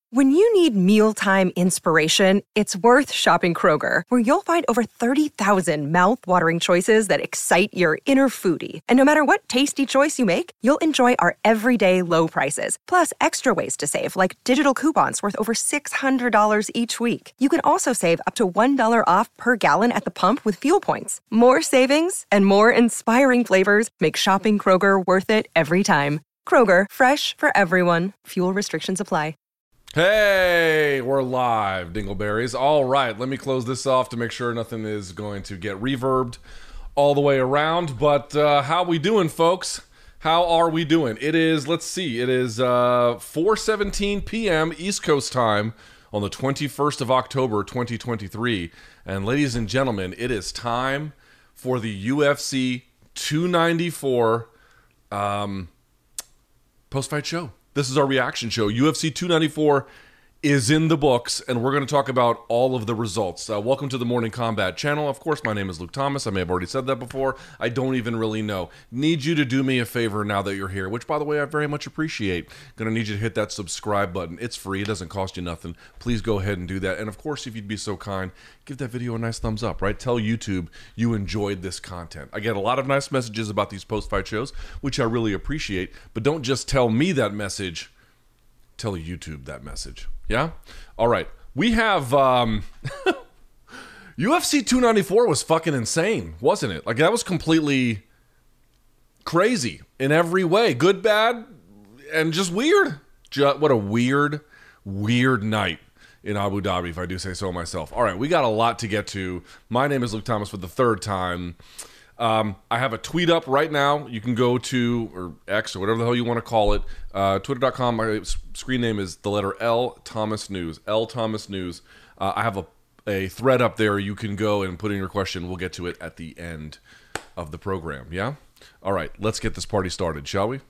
When you need mealtime inspiration, it's worth shopping Kroger, where you'll find over 30,000 mouth-watering choices that excite your inner foodie. And no matter what tasty choice you make, you'll enjoy our everyday low prices, plus extra ways to save, like digital coupons worth over $600 each week. You can also save up to $1 off per gallon at the pump with fuel points. More savings and more inspiring flavors make shopping Kroger worth it every time. Kroger, fresh for everyone. Fuel restrictions apply. Hey, we're live, Dingleberries. All right, let me close this off to make sure nothing is going to get reverbed all the way around. But how we doing, folks? How are we doing? It is, let's see, it is 4:17 p.m. East Coast time on the 21st of October, 2023. And ladies and gentlemen, it is time for the UFC 294 post-fight show. This is our reaction show. UFC 294 is in the books, and we're going to talk about all of the results. Welcome to the Morning Combat channel. Of course, my name is Luke Thomas. I may have already said that before. I don't even really know. Need you to do me a favor now that you're here, which, by the way, I very much appreciate. Going to need you to hit that subscribe button. It's free. It doesn't cost you nothing. Please go ahead and do that. And, of course, if you'd be so kind, give that video a nice thumbs up, right? Tell YouTube you enjoyed this content. I get a lot of nice messages about these post-fight shows, which I really appreciate. But don't just tell me that message. Tell YouTube that message. Yeah? All right. We have UFC 294 was fucking insane, wasn't it? Like, that was completely crazy in every way. Good, bad, and just weird. What a weird night in Abu Dhabi, if I do say so myself. All right, we got a lot to get to. My name is Luke Thomas for the third time. I have a tweet up right now. You can go to, or X, or whatever the hell you want to call it, twitter.com. My screen name is the letter L Thomas News. L Thomas News. I have a thread up there. You can go and put in your question. We'll get to it at the end of the program. Yeah? All right, let's get this party started, shall we?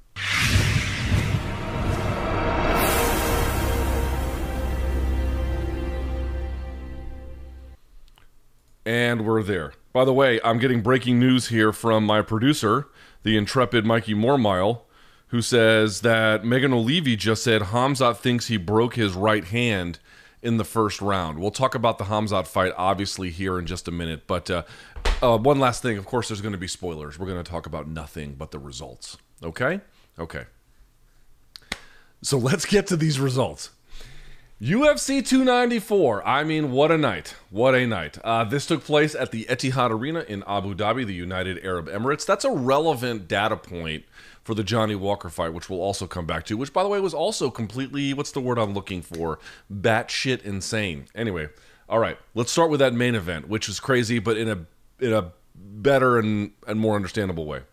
And we're there. By the way, I'm getting breaking news here from my producer, the intrepid Mikey Mormile, who says that Megan O'Leary just said Khamzat thinks he broke his right hand in the first round. We'll talk about the Khamzat fight, obviously, here in just a minute. But one last thing. Of course, there's going to be spoilers. We're going to talk about nothing but the results. Okay? Okay. So let's get to these results. UFC 294. I mean, what a night. What a night. This took place at the Etihad Arena in Abu Dhabi, the United Arab Emirates. That's a relevant data point for the Johnny Walker fight, which we'll also come back to, which, by the way, was also completely, what's the word I'm looking for? Batshit insane. Anyway, all right, let's start with that main event, which was crazy, but in a better and more understandable way.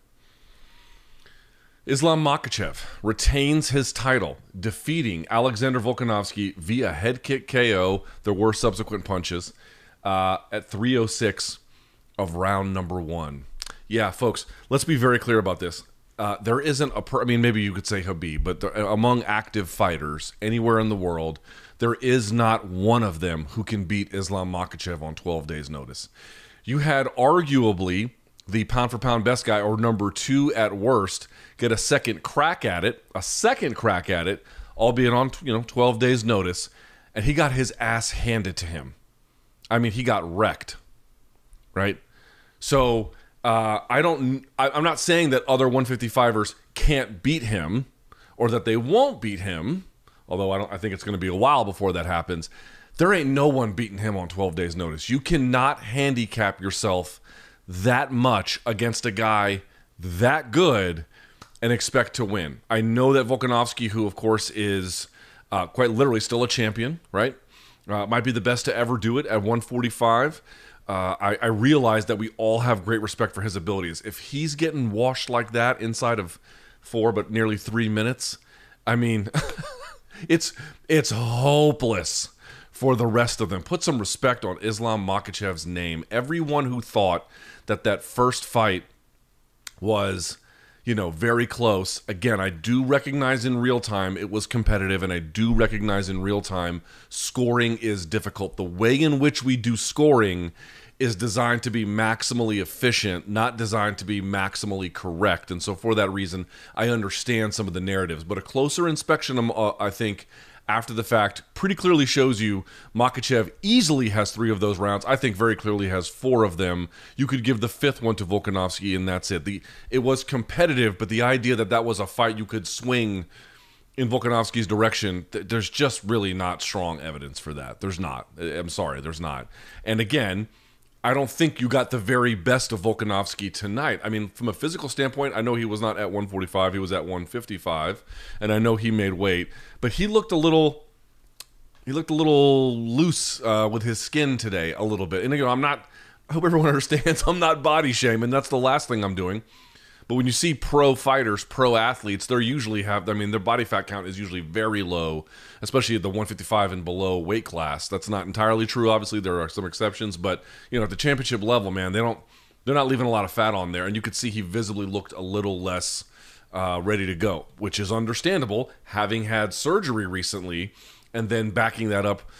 Islam Makhachev retains his title, defeating Alexander Volkanovski via head kick KO. There were subsequent punches at 3:06 of round number one. Yeah, folks, let's be very clear about this. There isn't I mean, maybe you could say Khabib, but among active fighters anywhere in the world, there is not one of them who can beat Islam Makhachev on 12 days' notice. You had arguably the pound-for-pound best guy, or number two at worst, get a second crack at it, albeit on 12 days' notice, and he got his ass handed to him. I mean, he got wrecked, right? So I'm not saying that other 155ers can't beat him, or that they won't beat him, although I think it's going to be a while before that happens. There ain't no one beating him on 12 days' notice. You cannot handicap yourself that much against a guy that good and expect to win. I know that Volkanovski, who of course is quite literally still a champion, right? Might be the best to ever do it at 145. I realize that we all have great respect for his abilities. If he's getting washed like that inside of nearly 3 minutes, I mean, it's hopeless for the rest of them. Put some respect on Islam Makhachev's name. Everyone who thought that first fight was, very close. Again, I do recognize in real time it was competitive, and I do recognize in real time scoring is difficult. The way in which we do scoring is designed to be maximally efficient, not designed to be maximally correct. And so for that reason, I understand some of the narratives. But a closer inspection, I think, after the fact pretty clearly shows you Makhachev easily has 3 of those rounds. I think very clearly has 4 of them. You could give the 5th one to Volkanovski, and that's it. It was competitive, but the idea that that was a fight you could swing in Volkanovski's direction, there's just really not strong evidence for that. There's not. I'm sorry, there's not. And again, I don't think you got the very best of Volkanovski tonight. I mean, from a physical standpoint, I know he was not at 145, he was at 155, and I know he made weight, but he looked a little loose with his skin today a little bit. And you know, I hope everyone understands, I'm not body shaming. That's the last thing I'm doing. But when you see pro fighters, pro athletes, they're usually their body fat count is usually very low, especially at the 155 and below weight class. That's not entirely true. Obviously, there are some exceptions, but you know, at the championship level, man, they're not leaving a lot of fat on there, and you could see he visibly looked a little less ready to go, which is understandable, having had surgery recently, and then backing that up,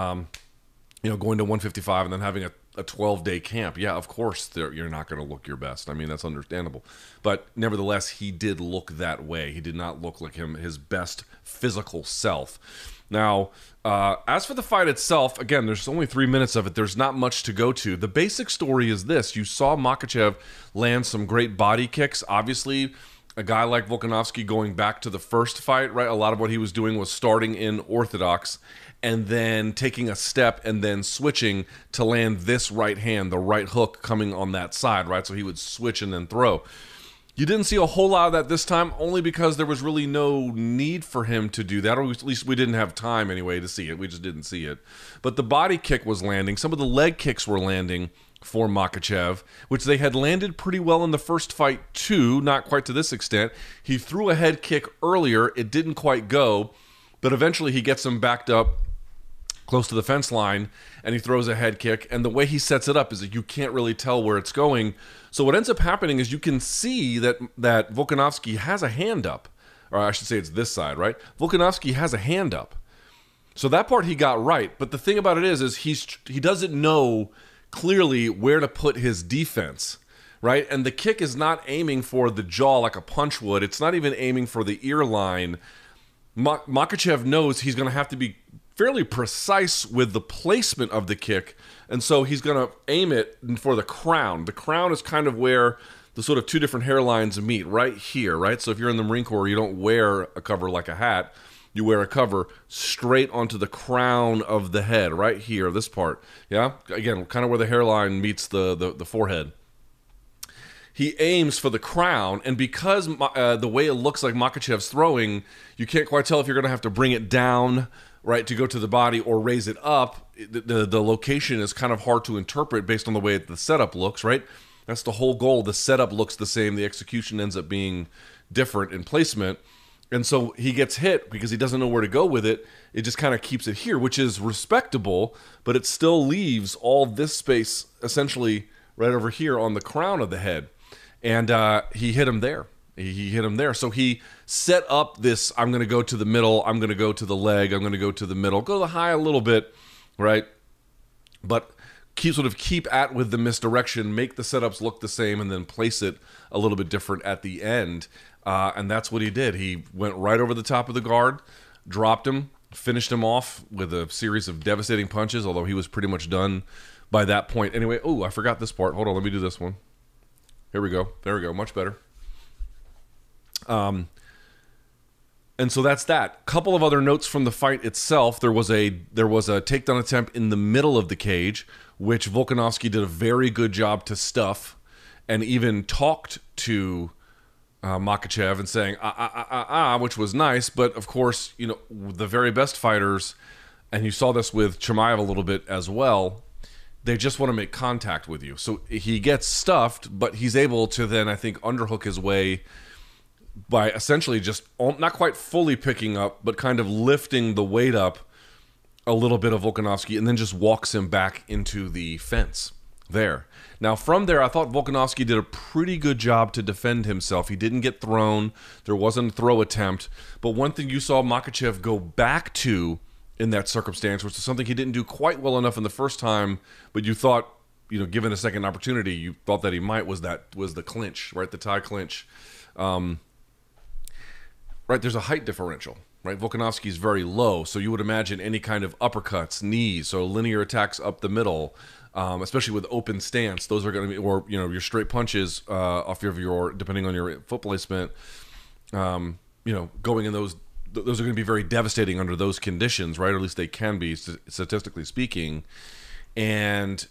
going to 155 and then having a 12-day camp. Yeah, of course you're not going to look your best. I mean, that's understandable. But nevertheless, he did look that way. He did not look like his best physical self. Now, as for the fight itself, again, there's only 3 minutes of it. There's not much to go to. The basic story is this. You saw Makhachev land some great body kicks. Obviously, a guy like Volkanovski going back to the first fight, right? A lot of what he was doing was starting in orthodox and then taking a step and then switching to land this right hand, the right hook coming on that side, right? So he would switch and then throw. You didn't see a whole lot of that this time, only because there was really no need for him to do that, or at least we didn't have time anyway to see it. We just didn't see it. But the body kick was landing. Some of the leg kicks were landing for Makhachev, which they had landed pretty well in the first fight too, not quite to this extent. He threw a head kick earlier. It didn't quite go, but eventually he gets him backed up close to the fence line, and he throws a head kick, and the way he sets it up is that you can't really tell where it's going. So what ends up happening is you can see that Volkanovski has a hand up, or I should say it's this side, right? Volkanovski has a hand up. So that part he got right, but the thing about it is he doesn't know clearly where to put his defense, right? And the kick is not aiming for the jaw like a punch would. It's not even aiming for the ear line. Makhachev knows he's going to have to be fairly precise with the placement of the kick, and so he's going to aim it for the crown. The crown is kind of where the sort of 2 different hairlines meet, right here, right? So if you're in the Marine Corps, you don't wear a cover like a hat. You wear a cover straight onto the crown of the head, right here, this part. Yeah? Again, kind of where the hairline meets the forehead. He aims for the crown, and because the way it looks like Makhachev's throwing, you can't quite tell if you're going to have to bring it down, right, to go to the body or raise it up. The location is kind of hard to interpret based on the way the setup looks, right? That's the whole goal. The setup looks the same. The execution ends up being different in placement. And so he gets hit because he doesn't know where to go with it. It just kind of keeps it here, which is respectable, but it still leaves all this space essentially right over here on the crown of the head. And he hit him there. He hit him there. So he set up this, I'm going to go to the middle, I'm going to go to the leg, I'm going to go to the middle, go to the high a little bit, right? But keep at with the misdirection, make the setups look the same, and then place it a little bit different at the end. And that's what he did. He went right over the top of the guard, dropped him, finished him off with a series of devastating punches, although he was pretty much done by that point. Anyway, oh, I forgot this part. Hold on, let me do this one. Here we go. There we go. Much better. And so that's that. Couple of other notes from the fight itself. There was a takedown attempt in the middle of the cage, which Volkanovski did a very good job to stuff, and even talked to Makhachev and saying which was nice. But of course, you know, the very best fighters, and you saw this with Chimaev a little bit as well, they just want to make contact with you. So he gets stuffed, but he's able to then, I think, underhook his way by essentially just not quite fully picking up, but kind of lifting the weight up a little bit of Volkanovski, and then just walks him back into the fence there. Now, from there, I thought Volkanovski did a pretty good job to defend himself. He didn't get thrown. There wasn't a throw attempt. But one thing you saw Makhachev go back to in that circumstance, which is something he didn't do quite well enough in the first time, but you thought, you know, given a second opportunity, you thought that he might, was the clinch, right? The tie clinch. Right, there's a height differential, right? Volkanovski's very low, so you would imagine any kind of uppercuts, knees, so linear attacks up the middle, especially with open stance, those are going to be, or your straight punches off of your, depending on your foot placement, going in those are going to be very devastating under those conditions, right? Or at least they can be, statistically speaking. And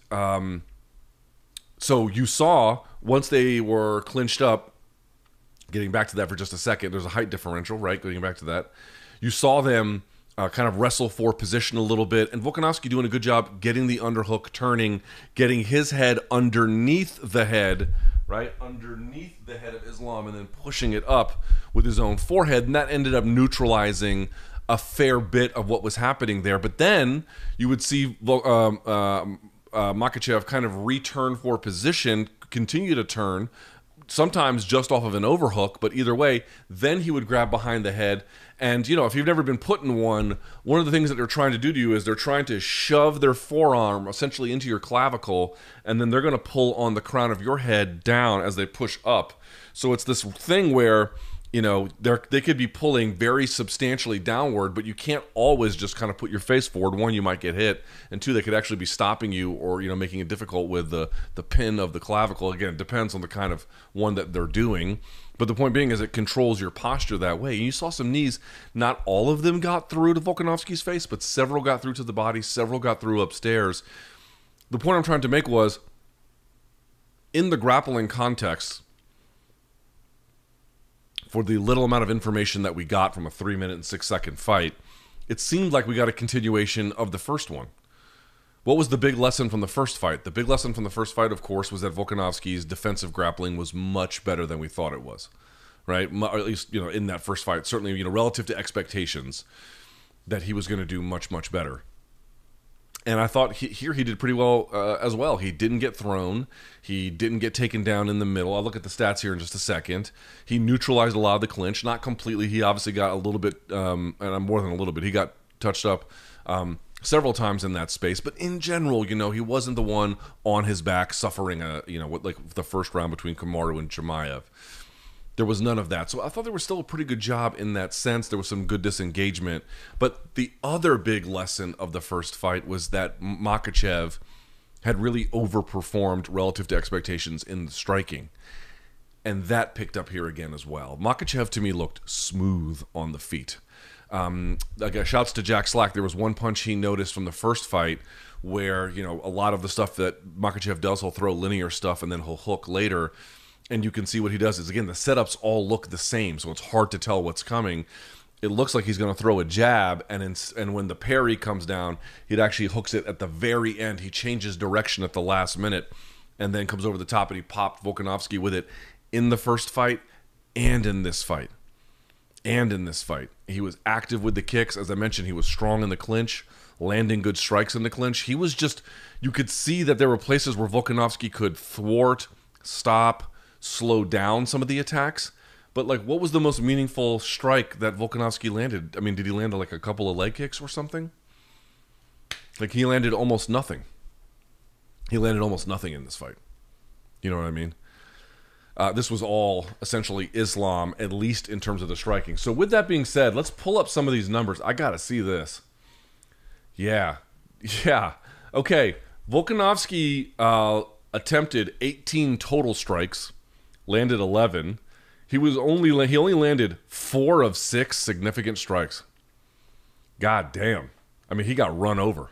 so you saw, once they were clinched up, getting back to that for just a second, there's a height differential, right? Getting back to that. You saw them kind of wrestle for position a little bit, and Volkanovski doing a good job getting the underhook, turning, getting his head underneath the head, right? Underneath the head of Islam, and then pushing it up with his own forehead, and that ended up neutralizing a fair bit of what was happening there. But then you would see Makhachev kind of return for position, continue to turn, sometimes just off of an overhook, but either way, then he would grab behind the head. And, if you've never been put in one of the things that they're trying to do to you is they're trying to shove their forearm essentially into your clavicle, and then they're going to pull on the crown of your head down as they push up. So it's this thing where, they could be pulling very substantially downward, but you can't always just kind of put your face forward. One, you might get hit, and two, they could actually be stopping you or, making it difficult with the pin of the clavicle. Again, it depends on the kind of one that they're doing. But the point being is it controls your posture that way. And you saw some knees, not all of them got through to Volkanovski's face, but several got through to the body, several got through upstairs. The point I'm trying to make was, in the grappling context, for the little amount of information that we got from a 3-minute and 6-second fight, it seemed like we got a continuation of the first one. What was the big lesson from the first fight? The big lesson from the first fight, of course, was that Volkanovski's defensive grappling was much better than we thought it was, right? Or at least, in that first fight, certainly, relative to expectations, that he was going to do much, much better. And I thought he did pretty well as well. He didn't get thrown. He didn't get taken down in the middle. I'll look at the stats here in just a second. He neutralized a lot of the clinch. Not completely. He obviously got a little bit, and more than a little bit. He got touched up several times in that space. But in general, he wasn't the one on his back suffering, like the first round between Kamaru and Chimaev. There was none of that. So I thought there was still a pretty good job in that sense. There was some good disengagement. But the other big lesson of the first fight was that Makhachev had really overperformed relative to expectations in the striking. And that picked up here again as well. Makhachev, to me, looked smooth on the feet. Shouts to Jack Slack. There was one punch he noticed from the first fight where, a lot of the stuff that Makhachev does, he'll throw linear stuff and then he'll hook later. And you can see what he does is, again, the setups all look the same, so it's hard to tell what's coming. It looks like he's going to throw a jab, and when the parry comes down, he actually hooks it at the very end. He changes direction at the last minute and then comes over the top, and he popped Volkanovski with it in the first fight and in this fight. He was active with the kicks. As I mentioned, he was strong in the clinch, landing good strikes in the clinch. He was just, you could see that there were places where Volkanovski could thwart, stop, slow down some of the attacks. But what was the most meaningful strike that Volkanovski landed? I mean, did he land a couple of leg kicks or something? He landed almost nothing. He landed almost nothing in this fight. You know what I mean? This was all essentially Islam, at least in terms of the striking. So with that being said, let's pull up some of these numbers. I gotta see this. Yeah. Okay. Volkanovski attempted 18 total strikes, landed 11. He only landed 4 of 6 significant strikes. God damn. I mean, he got run over.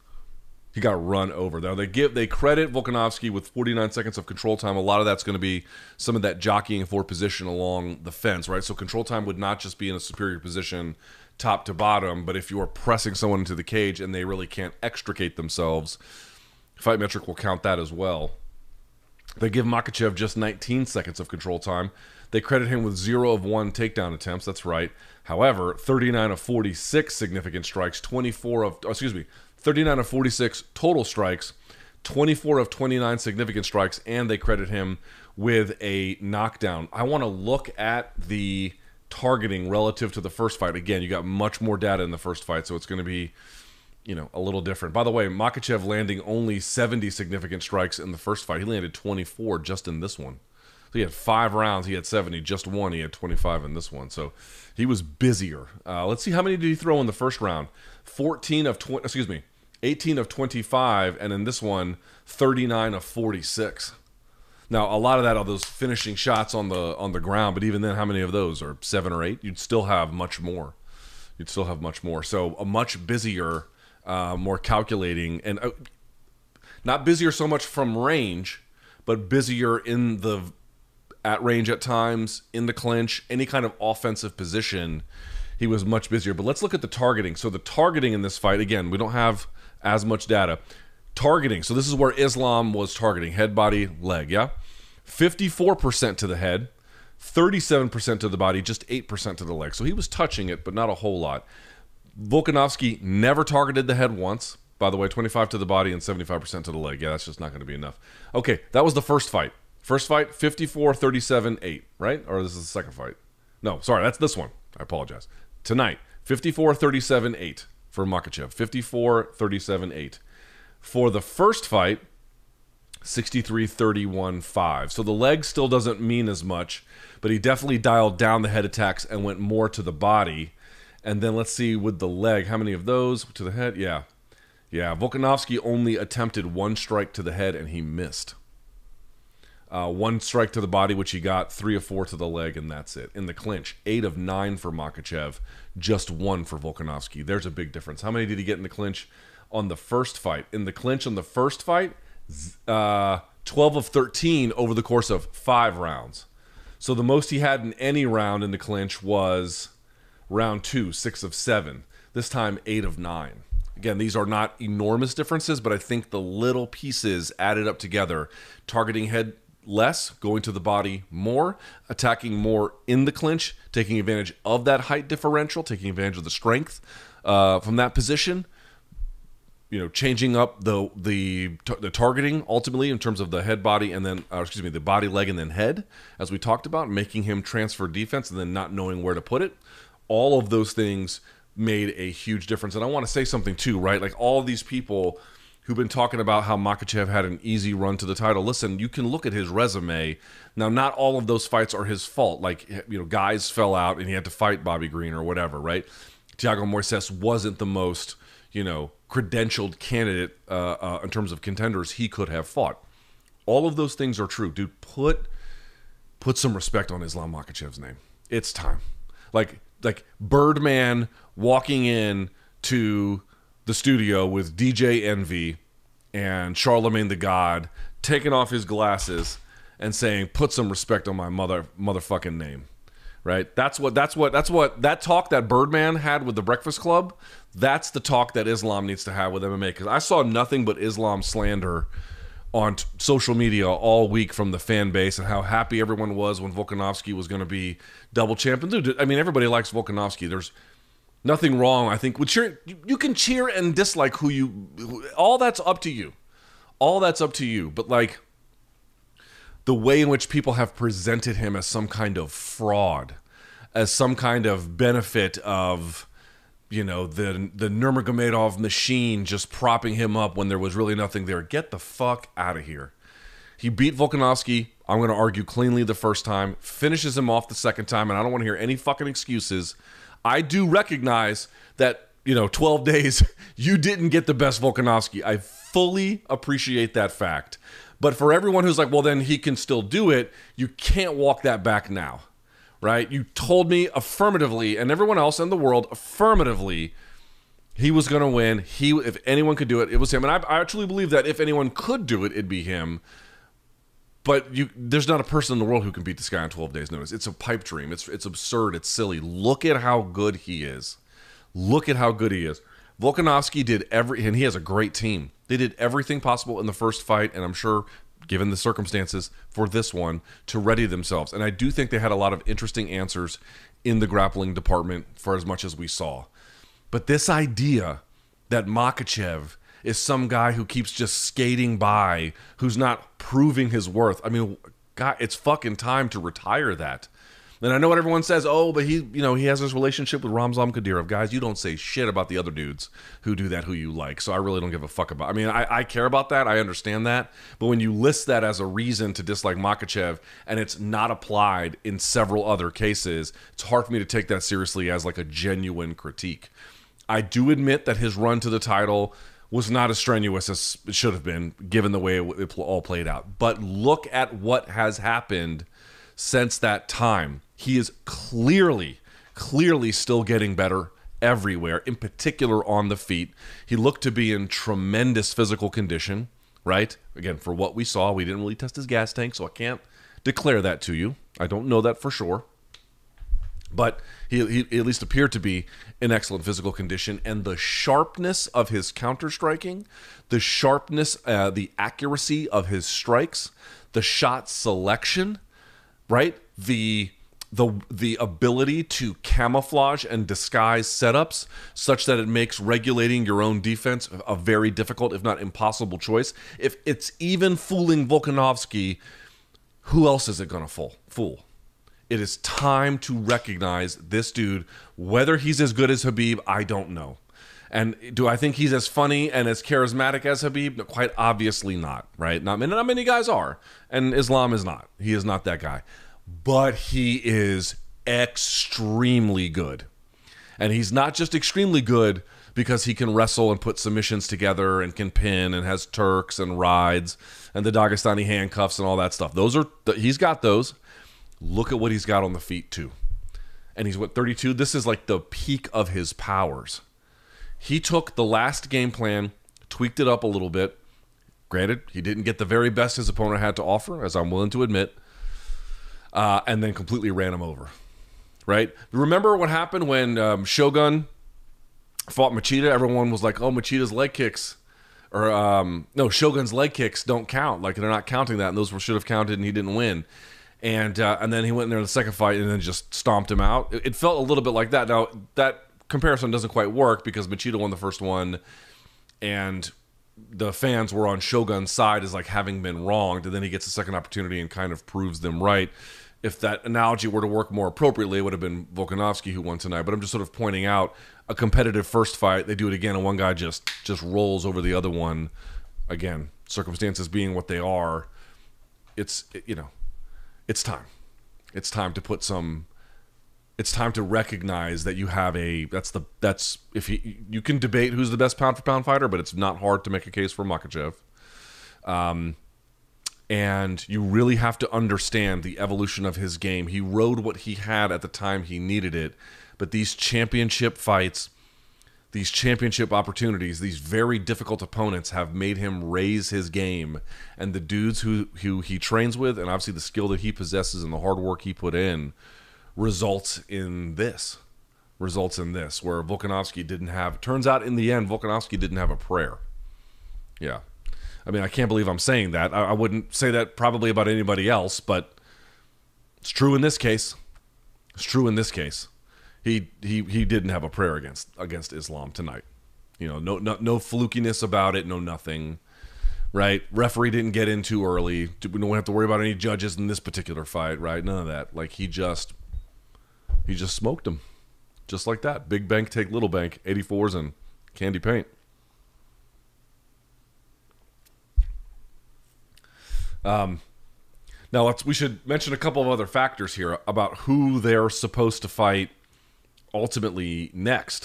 Now they credit Volkanovski with 49 seconds of control time. A lot of that's going to be some of that jockeying for position along the fence, right? So control time would not just be in a superior position top to bottom, but if you are pressing someone into the cage and they really can't extricate themselves, Fight Metric will count that as well. They give Makhachev just 19 seconds of control time. They credit him with 0 of 1 takedown attempts. That's right. However, 39 of 46 significant strikes, 39 of 46 total strikes, 24 of 29 significant strikes, and they credit him with a knockdown. I want to look at the targeting relative to the first fight. Again, you got much more data in the first fight, so it's going to be, a little different. By the way, Makhachev landing only 70 significant strikes in the first fight. He landed 24 just in this one. So he had 5 rounds. He had 70. Just one. He had 25 in this one. So he was busier. Let's see, how many did he throw in the first round? 18 of 25, and in this one, 39 of 46. Now, a lot of that are those finishing shots on the ground, but even then, how many of those are 7 or 8? You'd still have much more. So a much busier, more calculating, and not busier so much from range, but busier at range at times, in the clinch, any kind of offensive position. He was much busier. But let's look at the targeting. So the targeting in this fight, again, we don't have as much data. Targeting. So this is where Islam was targeting. Head, body, leg, yeah? 54% to the head, 37% to the body, just 8% to the leg. So he was touching it, but not a whole lot. Volkanovski never targeted the head once. By the way, 25 to the body and 75% to the leg. Yeah, that's just not going to be enough. Okay, that was the first fight. 54, 37, 8, right? Or this is the second fight? No, sorry, that's this one. I apologize. Tonight, 54, 37, 8 for Makhachev. 54, 37, 8. For the first fight, 63, 31, 5. So the leg still doesn't mean as much, but he definitely dialed down the head attacks and went more to the body. And then let's see with the leg, how many of those to the head? Yeah. Volkanovski only attempted 1 strike to the head, and he missed. 1 strike to the body, which he got, 3 of 4 to the leg, and that's it. In the clinch, 8 of 9 for Makhachev, just 1 for Volkanovski. There's a big difference. How many did he get in the clinch on the first fight? In the clinch on the first fight, 12 of 13 over the course of 5 rounds. So the most he had in any round in the clinch was round 2, 6 of 7. This time, 8 of 9. Again, these are not enormous differences, but I think the little pieces added up together, targeting head less, going to the body more, attacking more in the clinch, taking advantage of that height differential, taking advantage of the strength from that position, changing up the targeting ultimately in terms of the head, body, and then the body, leg, and then head, as we talked about, making him transfer defense and then not knowing where to put it. All of those things made a huge difference. And I want to say something too, right? Like all of these people who've been talking about how Makhachev had an easy run to the title. Listen, you can look at his resume. Now, not all of those fights are his fault. Like, guys fell out and he had to fight Bobby Green or whatever, right? Thiago Moises wasn't the most, credentialed candidate in terms of contenders he could have fought. All of those things are true. Dude, put some respect on Islam Makhachev's name. It's time. Like Birdman walking in to the studio with DJ Envy and Charlemagne the God, taking off his glasses and saying, "Put some respect on my motherfucking name." Right? That's what that talk that Birdman had with the Breakfast Club. That's the talk that Islam needs to have with MMA, because I saw nothing but Islam slander on social media all week from the fan base and how happy everyone was when Volkanovski was going to be double champion. Dude, I mean, everybody likes Volkanovski. There's nothing wrong, I think, with cheering. You can cheer and dislike all that's up to you. All that's up to you. But like the way in which people have presented him as some kind of fraud, as some kind of benefit of, the Nurmagomedov machine just propping him up when there was really nothing there. Get the fuck out of here. He beat Volkanovski, I'm going to argue, cleanly the first time, finishes him off the second time, and I don't want to hear any fucking excuses. I do recognize that, 12 days, you didn't get the best Volkanovski. I fully appreciate that fact. But for everyone who's like, well, then he can still do it, you can't walk that back now, right? You told me affirmatively, and everyone else in the world affirmatively, he was going to win. If anyone could do it, it was him. And I actually believe that if anyone could do it, it'd be him. But there's not a person in the world who can beat this guy on 12 days' notice. It's a pipe dream. It's absurd. It's silly. Look at how good he is. Volkanovski did and he has a great team. They did everything possible in the first fight, and I'm sure, given the circumstances for this one, to ready themselves. And I do think they had a lot of interesting answers in the grappling department for as much as we saw. But this idea that Makhachev is some guy who keeps just skating by, who's not proving his worth. I mean, God, it's fucking time to retire that. And I know what everyone says, oh, but he has this relationship with Ramzan Kadyrov. Guys, you don't say shit about the other dudes who do that, who you like. So I really don't give a fuck about. I mean, I care about that. I understand that. But when you list that as a reason to dislike Makhachev and it's not applied in several other cases, it's hard for me to take that seriously as like a genuine critique. I do admit that his run to the title was not as strenuous as it should have been, given the way it all played out. But look at what has happened since that time. He is clearly still getting better everywhere, in particular on the feet. He looked to be in tremendous physical condition, right? Again, for what we saw, we didn't really test his gas tank, so I can't declare that to you. I don't know that for sure. But he at least appeared to be in excellent physical condition, and the sharpness of his counter-striking, the sharpness, the accuracy of his strikes, the shot selection, right? The ability to camouflage and disguise setups such that it makes regulating your own defense a very difficult, if not impossible choice. If it's even fooling Volkanovski, who else is it going to fool? It is time to recognize this dude. Whether he's as good as Khabib, I don't know. And do I think he's as funny and as charismatic as Khabib? Quite obviously not, right? Not many guys are. And Islam is not. He is not that guy. But he is extremely good. And he's not just extremely good because he can wrestle and put submissions together and can pin and has Turks and rides and the Dagestani handcuffs and all that stuff. He's got those. Look at what he's got on the feet too. And he's 32? This is like the peak of his powers. He took the last game plan, tweaked it up a little bit. Granted, he didn't get the very best his opponent had to offer, as I'm willing to admit. And then completely ran him over, right? Remember what happened when Shogun fought Machida? Everyone was like, oh, Machida's leg kicks. Or, no, Shogun's leg kicks don't count. Like, they're not counting that, and those should have counted, and he didn't win. And then he went in there in the second fight and then just stomped him out. It felt a little bit like that. Now, that comparison doesn't quite work because Machida won the first one, and the fans were on Shogun's side as like having been wronged, and then he gets a second opportunity and kind of proves them right. If that analogy were to work more appropriately, it would have been Volkanovski who won tonight. But I'm just sort of pointing out a competitive first fight. They do it again, and one guy just rolls over the other one. Again, circumstances being what they are, it's time. It's time to put some. It's time to recognize that you have you can debate who's the best pound for pound fighter, but it's not hard to make a case for Makhachev. And you really have to understand the evolution of his game. He rode what he had at the time he needed it, but these championship fights, these championship opportunities, these very difficult opponents have made him raise his game. And the dudes who he trains with, and obviously the skill that he possesses and the hard work he put in, results in this, where Volkanovski didn't have, turns out in the end, Volkanovski didn't have a prayer. Yeah. I mean, I can't believe I'm saying that. I wouldn't say that probably about anybody else, but it's true in this case. He didn't have a prayer against Islam tonight. You know, no flukiness about it, no nothing. Right? Referee didn't get in too early. We don't have to worry about any judges in this particular fight, right? None of that. Like he just smoked him. Just like that. Big bank take little bank, 84s and candy paint. Now we should mention a couple of other factors here about who they're supposed to fight ultimately next.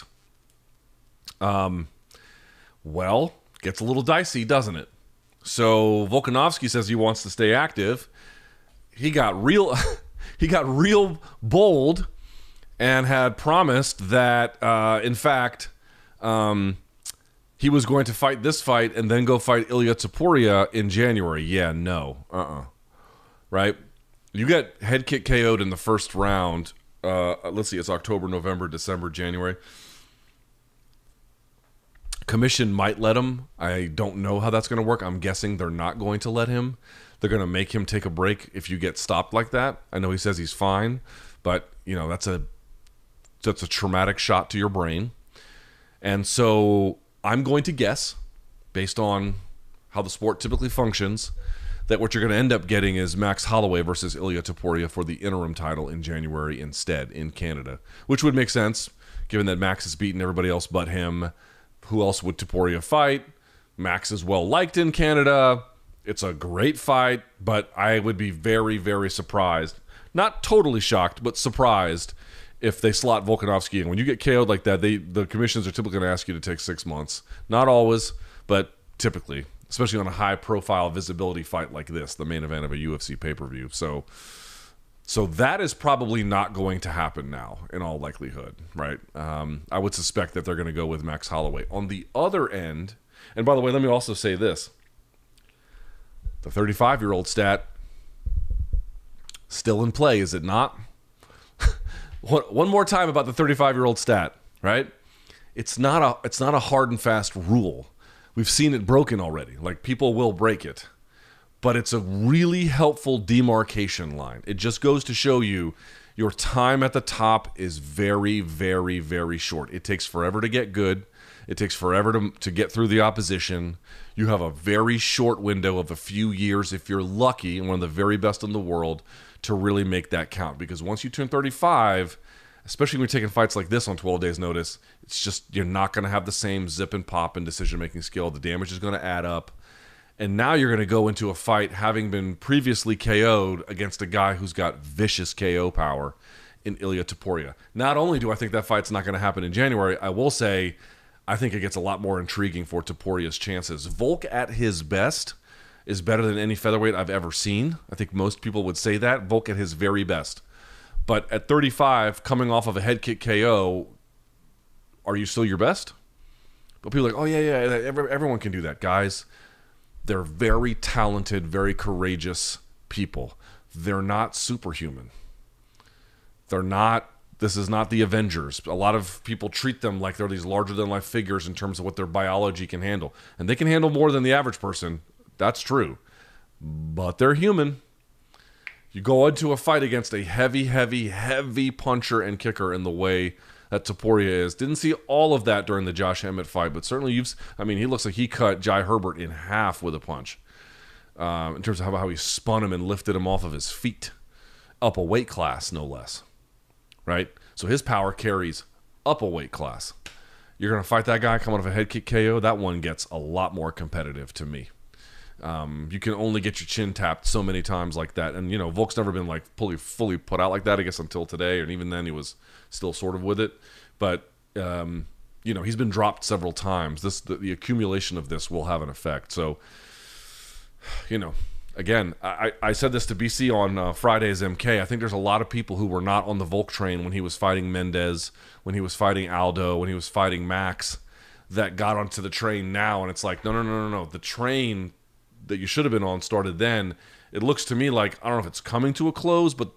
Well, gets a little dicey, doesn't it? So Volkanovski says he wants to stay active. He got real bold and had promised that in fact he was going to fight this fight and then go fight Ilya Topuria in January. Yeah, no. Right? You get head kick KO'd in the first round. Let's see, it's October, November, December, January. Commission might let him. I don't know how that's going to work. I'm guessing they're not going to let him. They're going to make him take a break if you get stopped like that. I know he says he's fine, but you know that's a traumatic shot to your brain. And so I'm going to guess, based on how the sport typically functions, that what you're going to end up getting is Max Holloway versus Ilia Topuria for the interim title in January instead in Canada, which would make sense given that Max has beaten everybody else but him. Who else would Topuria fight? Max is well liked in Canada. It's a great fight, but I would be very, very surprised. Not totally shocked, but surprised if they slot Volkanovski in. When you get KO'd like that, the commissions are typically going to ask you to take 6 months. Not always, but typically, especially on a high-profile visibility fight like this, the main event of a UFC pay-per-view. So that is probably not going to happen now, in all likelihood, right? I would suspect that they're going to go with Max Holloway. On the other end, and by the way, let me also say this. The 35-year-old stat, still in play, is it not? One more time about the 35-year-old stat, right? It's not a hard and fast rule. We've seen it broken already. Like, people will break it. But it's a really helpful demarcation line. It just goes to show you your time at the top is very, very, very short. It takes forever to get good. It takes forever to get through the opposition. You have a very short window of a few years, if you're lucky, and one of the very best in the world, to really make that count. Because once you turn 35, especially when you're taking fights like this on 12 days notice, it's just, you're not going to have the same zip and pop and decision-making skill. The damage is going to add up. And now you're going to go into a fight having been previously KO'd against a guy who's got vicious KO power in Ilia Topuria. Not only do I think that fight's not going to happen in January, I will say I think it gets a lot more intriguing for Topuria's chances. Volk at his best is better than any featherweight I've ever seen. I think most people would say that. Volk at his very best. But at 35, coming off of a head kick KO, are you still your best? But people are like, oh, yeah, everyone can do that. Guys, they're very talented, very courageous people. They're not superhuman. They're not. This is not the Avengers. A lot of people treat them like they're these larger-than-life figures in terms of what their biology can handle. And they can handle more than the average person. That's true. But they're human. You go into a fight against a heavy, heavy, heavy puncher and kicker in the way that Topuria is. Didn't see all of that during the Josh Emmett fight, but certainly he looks like he cut Jai Herbert in half with a punch. In terms of how he spun him and lifted him off of his feet. Up a weight class, no less. Right? So his power carries up a weight class. You're going to fight that guy coming off a head kick KO, that one gets a lot more competitive to me. You can only get your chin tapped so many times like that. And, Volk's never been like fully put out like that, I guess, until today. And even then he was still sort of with it. But, he's been dropped several times. The accumulation of this will have an effect. So, again, I said this to BC on Friday's MK. I think there's a lot of people who were not on the Volk train when he was fighting Mendez, when he was fighting Aldo, when he was fighting Max, that got onto the train now. And it's like, no. The train that you should have been on started then. It looks to me like, I don't know if it's coming to a close, but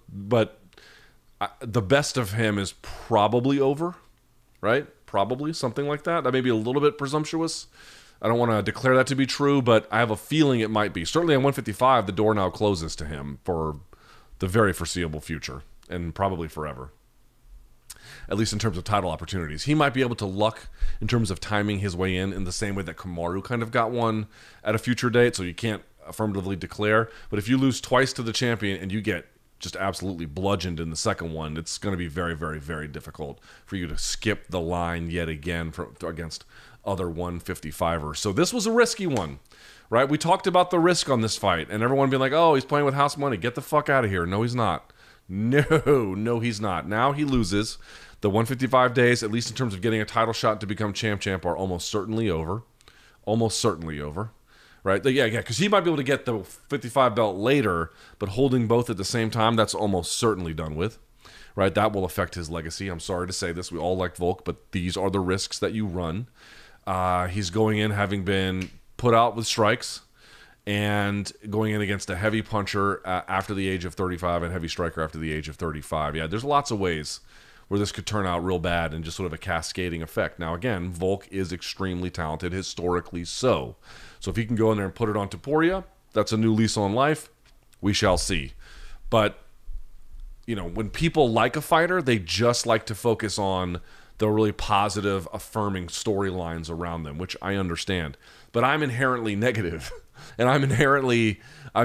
the best of him is probably over, right? Probably, something like that. That may be a little bit presumptuous. I don't want to declare that to be true, but I have a feeling it might be. Certainly at 155, the door now closes to him for the very foreseeable future, and probably forever. At least in terms of title opportunities. He might be able to luck in terms of timing his way in the same way that Kamaru kind of got one at a future date, so you can't affirmatively declare. But if you lose twice to the champion and you get just absolutely bludgeoned in the second one, it's going to be very, very, very difficult for you to skip the line yet again against other 155ers. So this was a risky one, right? We talked about the risk on this fight, and everyone being like, oh, he's playing with house money. Get the fuck out of here. No, he's not. No, he's not. Now he loses. The 155 days, at least in terms of getting a title shot to become champ, are almost certainly over. Almost certainly over. Right? Yeah, because he might be able to get the 55 belt later, but holding both at the same time, that's almost certainly done with. Right? That will affect his legacy. I'm sorry to say this. We all like Volk, but these are the risks that you run. He's going in having been put out with strikes and going in against a heavy puncher after the age of 35 and heavy striker after the age of 35. Yeah, there's lots of ways where this could turn out real bad and just sort of a cascading effect. Now, again, Volk is extremely talented, historically so. So if he can go in there and put it on Topuria, that's a new lease on life. We shall see. But, when people like a fighter, they just like to focus on the really positive, affirming storylines around them, which I understand. But I'm inherently negative and I'm inherently,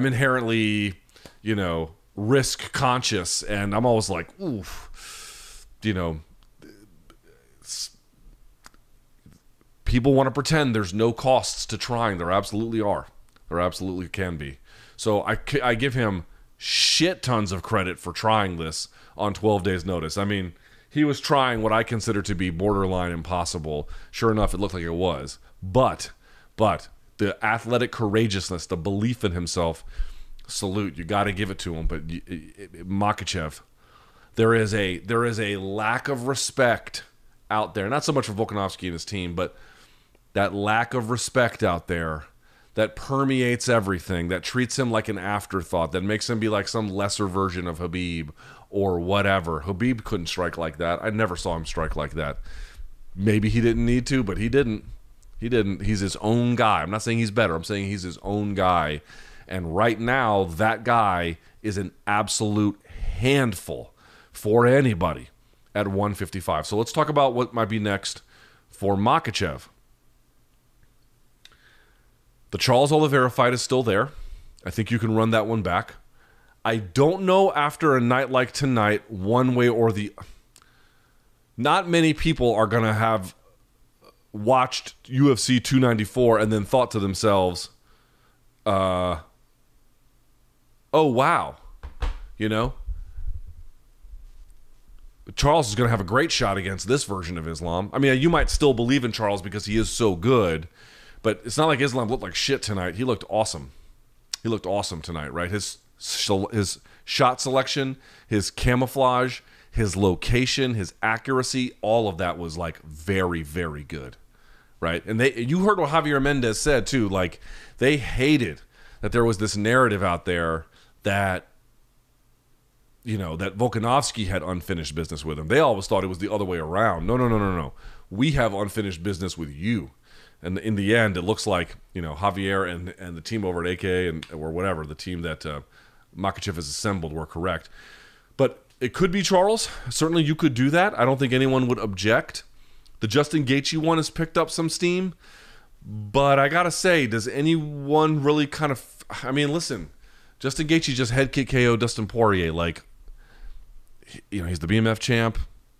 risk conscious, and I'm always like, oof, people want to pretend there's no costs to trying. There absolutely are. There absolutely can be. So I give him shit tons of credit for trying this on 12 days notice. I mean, he was trying what I consider to be borderline impossible. Sure enough, it looked like it was. But the athletic courageousness, the belief in himself, salute. You got to give it to him. But Makhachev, there is a lack of respect out there. Not so much for Volkanovski and his team, but that lack of respect out there that permeates everything, that treats him like an afterthought, that makes him be like some lesser version of Khabib or whatever. Khabib couldn't strike like that. I never saw him strike like that. Maybe he didn't need to, but he didn't. He didn't. He's his own guy. I'm not saying he's better. I'm saying he's his own guy. And right now, that guy is an absolute handful for anybody at 155. So let's talk about what might be next for Makhachev. The Charles Oliveira fight is still there. I think you can run that one back. I don't know after a night like tonight, one way or the... Not many people are going to have watched UFC 294 and then thought to themselves, oh, wow. Charles is going to have a great shot against this version of Islam. I mean, you might still believe in Charles because he is so good, but it's not like Islam looked like shit tonight. He looked awesome. He looked awesome tonight, right? His shot selection, his camouflage, his location, his accuracy, all of that was like very, very good, right? And you heard what Javier Mendez said too. Like, they hated that there was this narrative out there that that Volkanovski had unfinished business with him. They always thought it was the other way around. No. We have unfinished business with you. And in the end, it looks like, Javier and the team over at AK or whatever, the team that Makhachev has assembled were correct. But it could be Charles. Certainly you could do that. I don't think anyone would object. The Justin Gaethje one has picked up some steam. But I got to say, does anyone really kind of... I mean, listen, Justin Gaethje just head kick KO Dustin Poirier. Like, he's the BMF champ.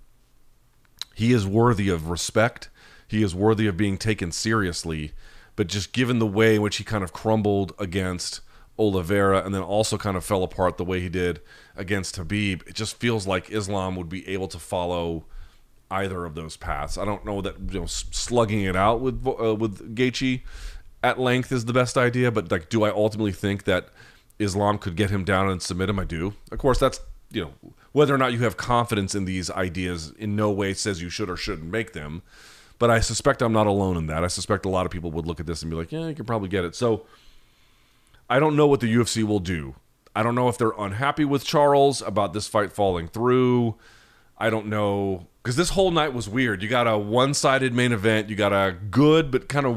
He is worthy of respect. He is worthy of being taken seriously, but just given the way in which he kind of crumbled against Oliveira and then also kind of fell apart the way he did against Khabib, it just feels like Islam would be able to follow either of those paths. I don't know that slugging it out with Gaethje at length is the best idea, but like, do I ultimately think that Islam could get him down and submit him? I do. Of course, that's whether or not you have confidence in these ideas in no way says you should or shouldn't make them. But I suspect I'm not alone in that. I suspect a lot of people would look at this and be like, yeah, you can probably get it. So I don't know what the UFC will do. I don't know if they're unhappy with Charles about this fight falling through. I don't know. Because this whole night was weird. You got a one-sided main event. You got a good but kind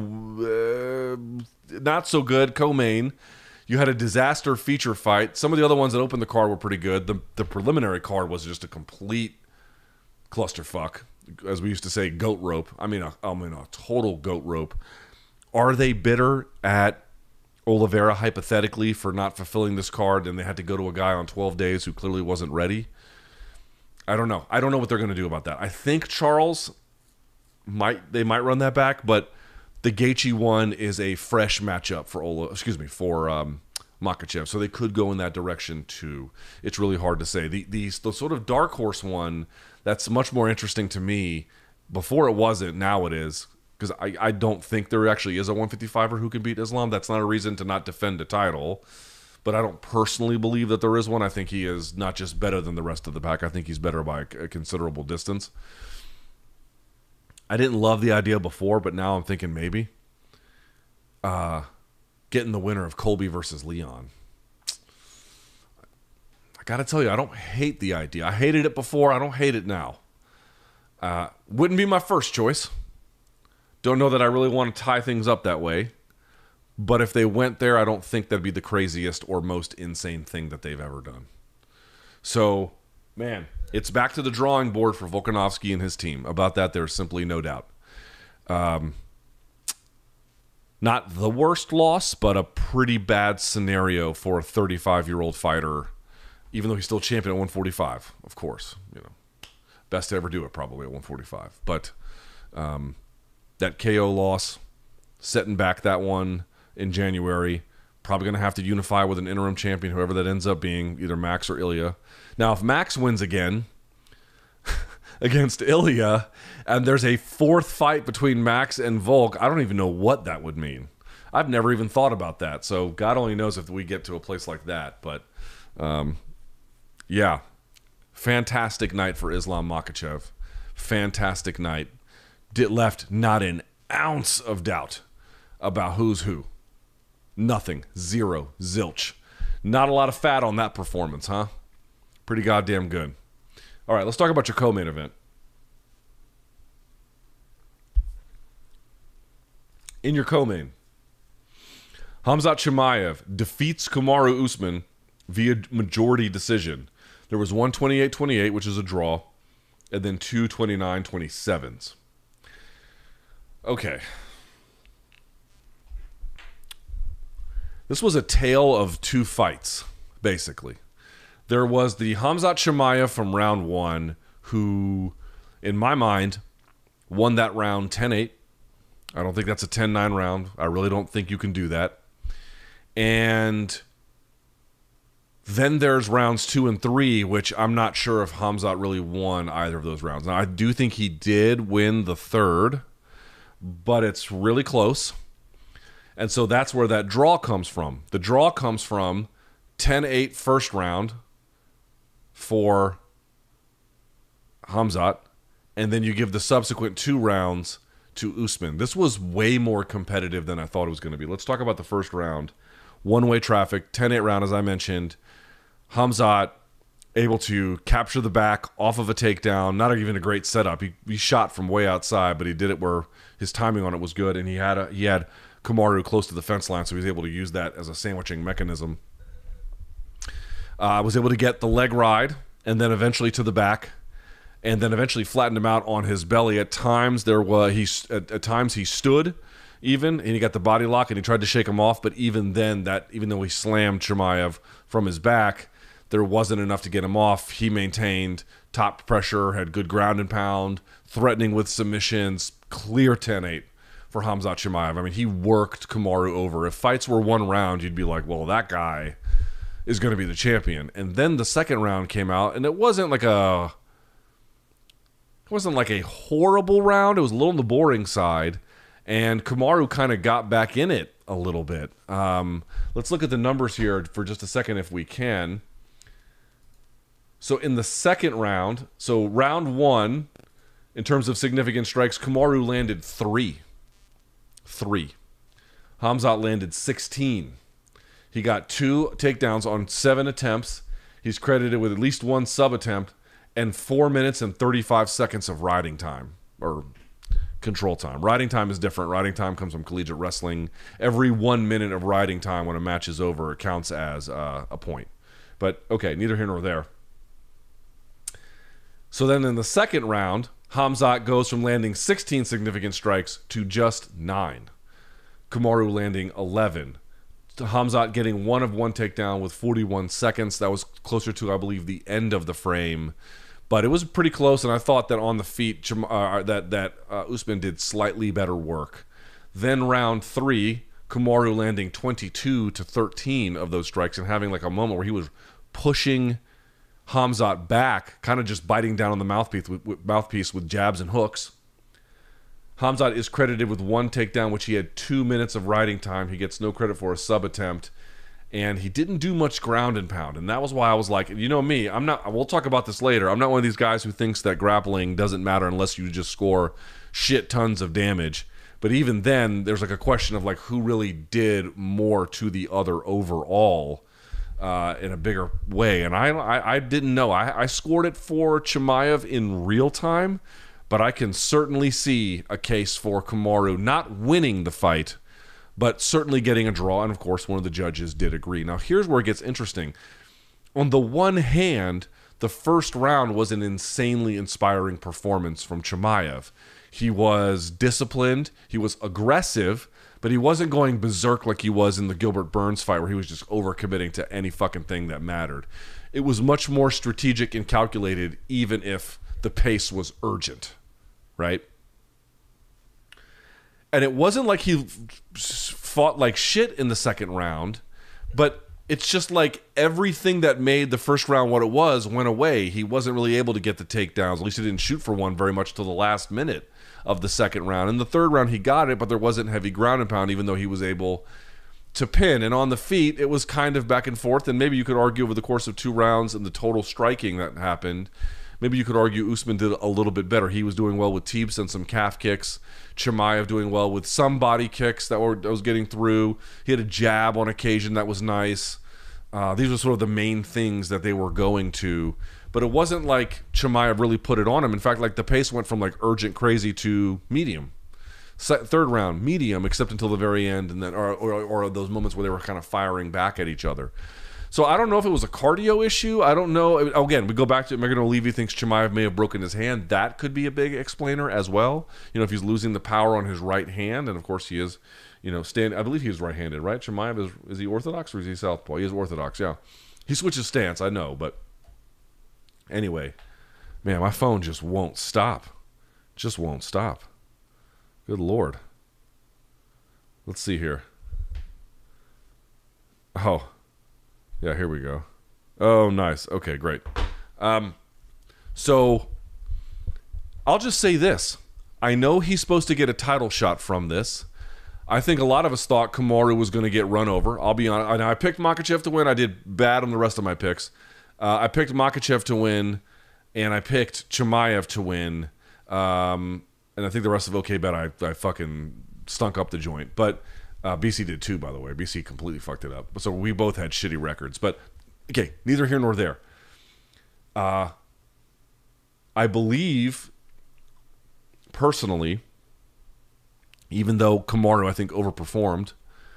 of not so good co-main. You had a disaster feature fight. Some of the other ones that opened the card were pretty good. The preliminary card was just a complete clusterfuck. As we used to say, goat rope. I'm in a total goat rope. Are they bitter at Oliveira, hypothetically, for not fulfilling this card, and they had to go to a guy on 12 days who clearly wasn't ready? I don't know. I don't know what they're going to do about that. I think Charles might run that back, but the Gaethje one is a fresh matchup for Makhachev, so they could go in that direction too. It's really hard to say. The sort of dark horse one that's much more interesting to me. Before it wasn't, now it is, because I don't think there actually is a 155er who can beat Islam. That's not a reason to not defend a title, but I don't personally believe that there is one. I think he is not just better than the rest of the pack. I think he's better by a considerable distance. I didn't love the idea before, but now I'm thinking maybe getting the winner of Colby versus Leon. I got to tell you, I don't hate the idea. I hated it before. I don't hate it now. Wouldn't be my first choice. Don't know that I really want to tie things up that way. But if they went there, I don't think that'd be the craziest or most insane thing that they've ever done. So, man, it's back to the drawing board for Volkanovski and his team. About that, there's simply no doubt. Not the worst loss, but a pretty bad scenario for a 35-year-old fighter, even though he's still champion at 145, of course. Best to ever do it probably at 145. But that KO loss, setting back that one in January, probably going to have to unify with an interim champion, whoever that ends up being, either Max or Ilya. Now, if Max wins again against Ilya, and there's a fourth fight between Max and Volk, I don't even know what that would mean. I've never even thought about that. So God only knows if we get to a place like that. But yeah, fantastic night for Islam Makhachev. Fantastic night. Left not an ounce of doubt about who's who. Nothing. Zero. Zilch. Not a lot of fat on that performance, huh? Pretty goddamn good. All right, let's talk about your co-main event. In your co-main, Khamzat Chimaev defeats Kamaru Usman via majority decision. There was 128-28, which is a draw, and then 2 29-27s. Okay. This was a tale of two fights, basically. There was the Khamzat Chimaev from round one, who, in my mind, won that round 10-8. I don't think that's a 10-9 round. I really don't think you can do that. And then there's rounds 2 and 3, which I'm not sure if Khamzat really won either of those rounds. Now, I do think he did win the third, but it's really close. And so that's where that draw comes from. The draw comes from 10-8 first round for Khamzat, and then you give the subsequent 2 rounds to Usman. This was way more competitive than I thought it was going to be. Let's talk about the first round. One-way traffic, 10-8 round, as I mentioned. Khamzat able to capture the back off of a takedown. Not even a great setup. He shot from way outside, but he did it where his timing on it was good, and he had Kamaru close to the fence line, so he was able to use that as a sandwiching mechanism. Was able to get the leg ride, and then eventually to the back, and then eventually flattened him out on his belly. At times at times he stood even, and he got the body lock, and he tried to shake him off. But even then, even though he slammed Chimaev from his back, there wasn't enough to get him off. He maintained top pressure, had good ground and pound, threatening with submissions, clear 10-8 for Khamzat Chimaev. I mean, he worked Kamaru over. If fights were one round, you'd be like, well, that guy is going to be the champion. And then the second round came out, and it wasn't like a horrible round. It was a little on the boring side, and Kamaru kind of got back in it a little bit. Let's look at the numbers here for just a second if we can. So in the second round, so round one, in terms of significant strikes, Kamaru landed 3. Khamzat landed 16. He got 2 takedowns on 7 attempts. He's credited with at least 1 sub attempt and 4 minutes and 35 seconds of riding time, or control time. Riding time is different. Riding time comes from collegiate wrestling. Every 1 minute of riding time when a match is over, it counts as a point. But okay, neither here nor there. So then in the second round, Khamzat goes from landing 16 significant strikes to just 9. Kamaru landing 11. Khamzat getting 1 of 1 takedown with 41 seconds. That was closer to, I believe, the end of the frame. But it was pretty close, and I thought that on the feet, Usman did slightly better work. Then round 3, Kamaru landing 22 to 13 of those strikes and having like a moment where he was pushing Khamzat back, kind of just biting down on the mouthpiece with jabs and hooks. Khamzat is credited with 1 takedown, which he had 2 minutes of riding time. He gets no credit for a sub attempt, and he didn't do much ground and pound. And that was why I was like, you know me, we'll talk about this later. I'm not one of these guys who thinks that grappling doesn't matter unless you just score shit tons of damage. But even then, there's like a question of like who really did more to the other overall in a bigger way. And I didn't know. I scored it for Chimaev in real time, but I can certainly see a case for Kamaru not winning the fight, but certainly getting a draw. And of course, one of the judges did agree. Now, here's where it gets interesting. On the one hand, the first round was an insanely inspiring performance from Chimaev. He was disciplined. He was aggressive, but he wasn't going berserk like he was in the Gilbert Burns fight where he was just overcommitting to any fucking thing that mattered. It was much more strategic and calculated, even if the pace was urgent, right? And it wasn't like he fought like shit in the second round, but it's just like everything that made the first round what it was went away. He wasn't really able to get the takedowns. At least he didn't shoot for one very much till the last minute of the second round. In the third round, he got it, but there wasn't heavy ground and pound, even though he was able to pin. And on the feet, it was kind of back and forth. And maybe you could argue over the course of 2 rounds and the total striking that happened, maybe you could argue Usman did a little bit better. He was doing well with teeps and some calf kicks. Chimaev doing well with some body kicks that was getting through. He had a jab on occasion that was nice. These were sort of the main things that they were going to. But it wasn't like Chimaev really put it on him. In fact, like the pace went from like urgent crazy to medium. Third round, medium, except until the very end, and then or those moments where they were kind of firing back at each other. So I don't know if it was a cardio issue. I don't know. Again, we go back to Megan O'Leary thinks Chimaev may have broken his hand. That could be a big explainer as well. You know, if he's losing the power on his right hand, and of course he is, you know, I believe he is right-handed, right? Chimaev is he orthodox or is he southpaw? He is orthodox, yeah. He switches stance, I know, but anyway, man, my phone just won't stop. Just won't stop. Good Lord. Let's see here. Oh. Yeah, here we go. Oh, nice. Okay, great. So I'll just say this. I know he's supposed to get a title shot from this. I think a lot of us thought Kamaru was going to get run over. I'll be honest. I picked Makhachev to win. I did bad on the rest of my picks. I picked Makhachev to win, and I picked Chimaev to win. And I think the rest of OK Bet, I fucking stunk up the joint. But BC did too, by the way. BC completely fucked it up. So we both had shitty records. But, okay, neither here nor there. I believe, personally, even though Kamaru, I think, overperformed,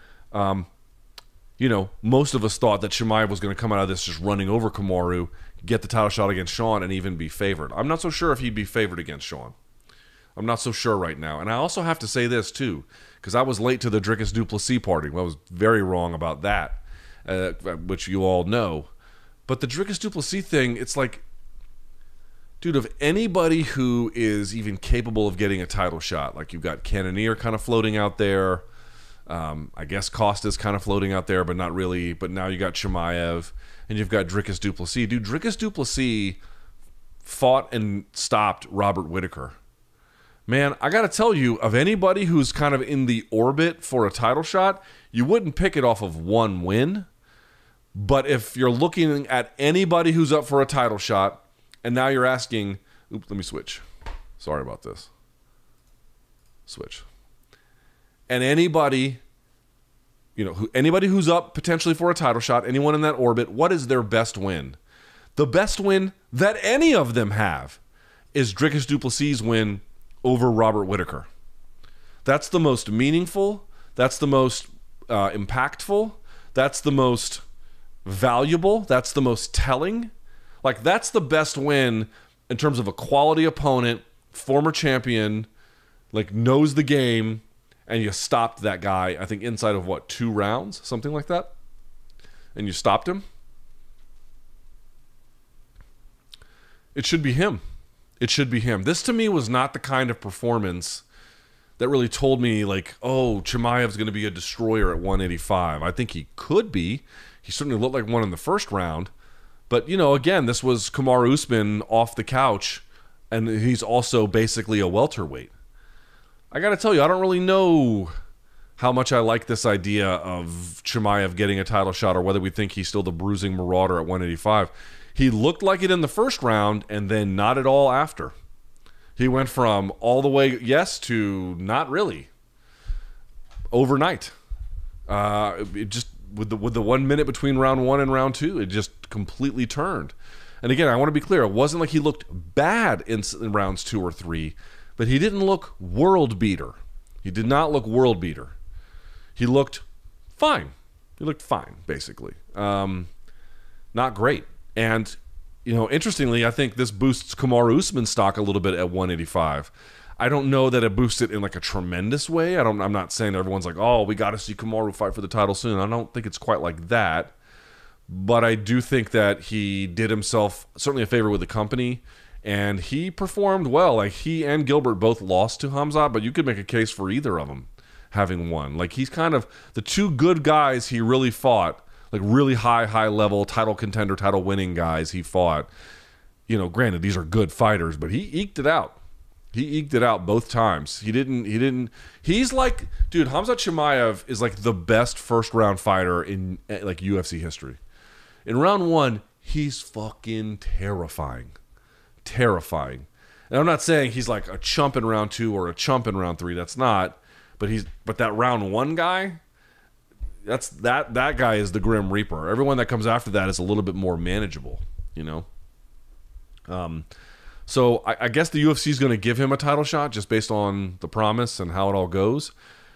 you know, most of us thought that Chimaev was going to come out of this just running over Kamaru, get the title shot against Sean, and even be favored. I'm not so sure if he'd be favored against Sean. I'm not so sure right now. And I also have to say this, too, because I was late to the Dricus du Plessis party. Well, I was very wrong about that, which you all know. But the Dricus du Plessis thing, it's like, dude, of anybody who is even capable of getting a title shot, like you've got Cannonier kind of floating out there. I guess Costa's kind of floating out there, but not really. But now you got Chimaev, and you've got Dricus du Plessis. Dude, Dricus du Plessis fought and stopped Robert Whittaker. Man, I got to tell you, of anybody who's kind of in the orbit for a title shot, you wouldn't pick it off of one win. But if you're looking at anybody who's up for a title shot, and now you're asking, oops, let me switch. Sorry about this. Switch. And anybody, you know, anybody who's up potentially for a title shot, anyone in that orbit, what is their best win? The best win that any of them have is Dricus du Plessis' win over Robert Whittaker. That's the most meaningful. That's the most impactful. That's the most valuable. That's the most telling. Like, that's the best win in terms of a quality opponent, former champion, like, knows the game, and you stopped that guy, I think, inside of, 2 rounds? Something like that? And you stopped him? It should be him. It should be him. This, to me, was not the kind of performance that really told me, like, oh, Chimaev's going to be a destroyer at 185. I think he could be. He certainly looked like one in the first round. But, you know, again, this was Kamaru Usman off the couch, and he's also basically a welterweight. I got to tell you, I don't really know how much I like this idea of Chimaev getting a title shot or whether we think he's still the bruising marauder at 185. He looked like it in the first round and then not at all after. He went from all the way yes to not really overnight. It just with the 1 minute between round 1 and round 2, it just completely turned. And again, I want to be clear. It wasn't like he looked bad in rounds 2 or 3, but he didn't look world beater. He did not look world beater. He looked fine. He looked fine, basically. Not great. And, you know, interestingly, I think this boosts Kamaru Usman's stock a little bit at 185. I don't know that it boosted in like a tremendous way. I'm not saying everyone's like, oh, we got to see Kamaru fight for the title soon. I don't think it's quite like that. But I do think that he did himself certainly a favor with the company, and he performed well. Like, he and Gilbert both lost to Khamzat, but you could make a case for either of them having won. Like, he's kind of the two good guys he really fought, like really high level title contender, title winning guys he fought. You know, granted, these are good fighters, but he eked it out. He eked it out both times. He's like, dude, Khamzat Chimaev is like the best first round fighter in like UFC history. In round one, he's fucking terrifying. Terrifying. And I'm not saying he's like a chump in round two or a chump in round three. That's not. But that round one guy, that guy is the Grim Reaper. Everyone that comes after that is a little bit more manageable, you know? So I guess the UFC is going to give him a title shot just based on the promise and how it all goes.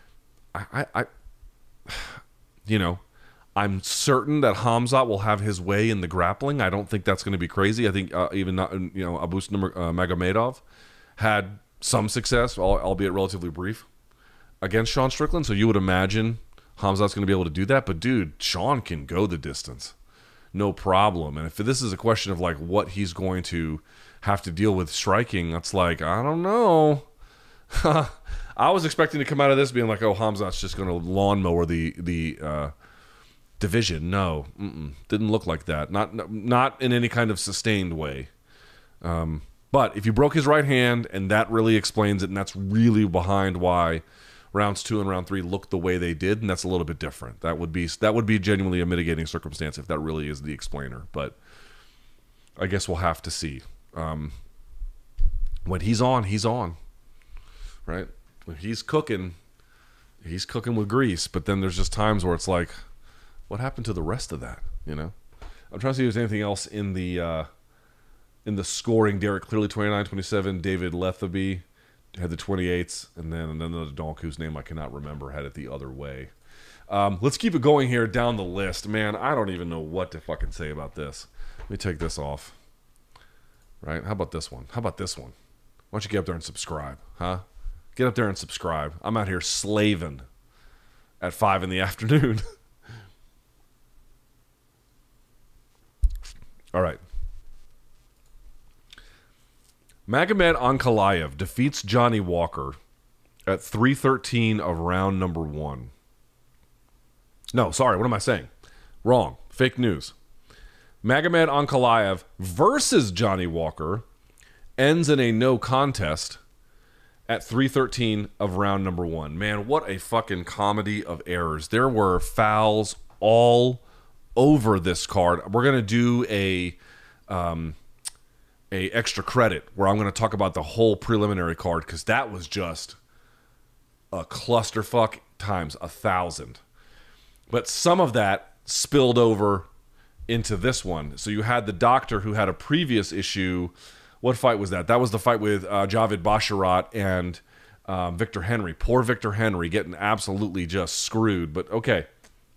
You know, I'm certain that Khamzat will have his way in the grappling. I don't think that's going to be crazy. I think even not, you know, Abus Magomedov had some success, albeit relatively brief, against Sean Strickland. So you would imagine Khamzat's going to be able to do that. But dude, Sean can go the distance, no problem. And if this is a question of like what he's going to have to deal with striking, that's like, I don't know. I was expecting to come out of this being like, oh, Khamzat's just going to lawnmower the division. No, didn't look like that. Not in any kind of sustained way. But if you broke his right hand, and that really explains it, and that's really behind why rounds 2 and round 3 looked the way they did, and that's a little bit different. That would be genuinely a mitigating circumstance if that really is the explainer. But I guess we'll have to see. When he's on, right? When he's cooking with grease. But then there's just times where it's like, what happened to the rest of that? You know, I'm trying to see if there's anything else in the scoring. Derek Clearly 29-27. David Lethaby had the 28s, and then another donk whose name I cannot remember had it the other way. Let's keep it going here down the list. Man, I don't even know what to fucking say about this. Let me take this off. Right? How about this one? Why don't you get up there and subscribe, huh? Get up there and subscribe. I'm out here slaving at 5 in the afternoon. All right. Magomed Ankalaev defeats Johnny Walker at 3:13 of round number 1. No, sorry, what am I saying? Wrong. Fake news. Magomed Ankalaev versus Johnny Walker ends in a no contest at 3:13 of round number 1. Man, what a fucking comedy of errors. There were fouls all over this card. We're going to do a extra credit where I'm going to talk about the whole preliminary card, because that was just a clusterfuck times 1,000. But some of that spilled over into this one. So you had the doctor who had a previous issue. What fight was that? That was the fight with Javid Basharat and Victor Henry. Poor Victor Henry getting absolutely just screwed. But okay.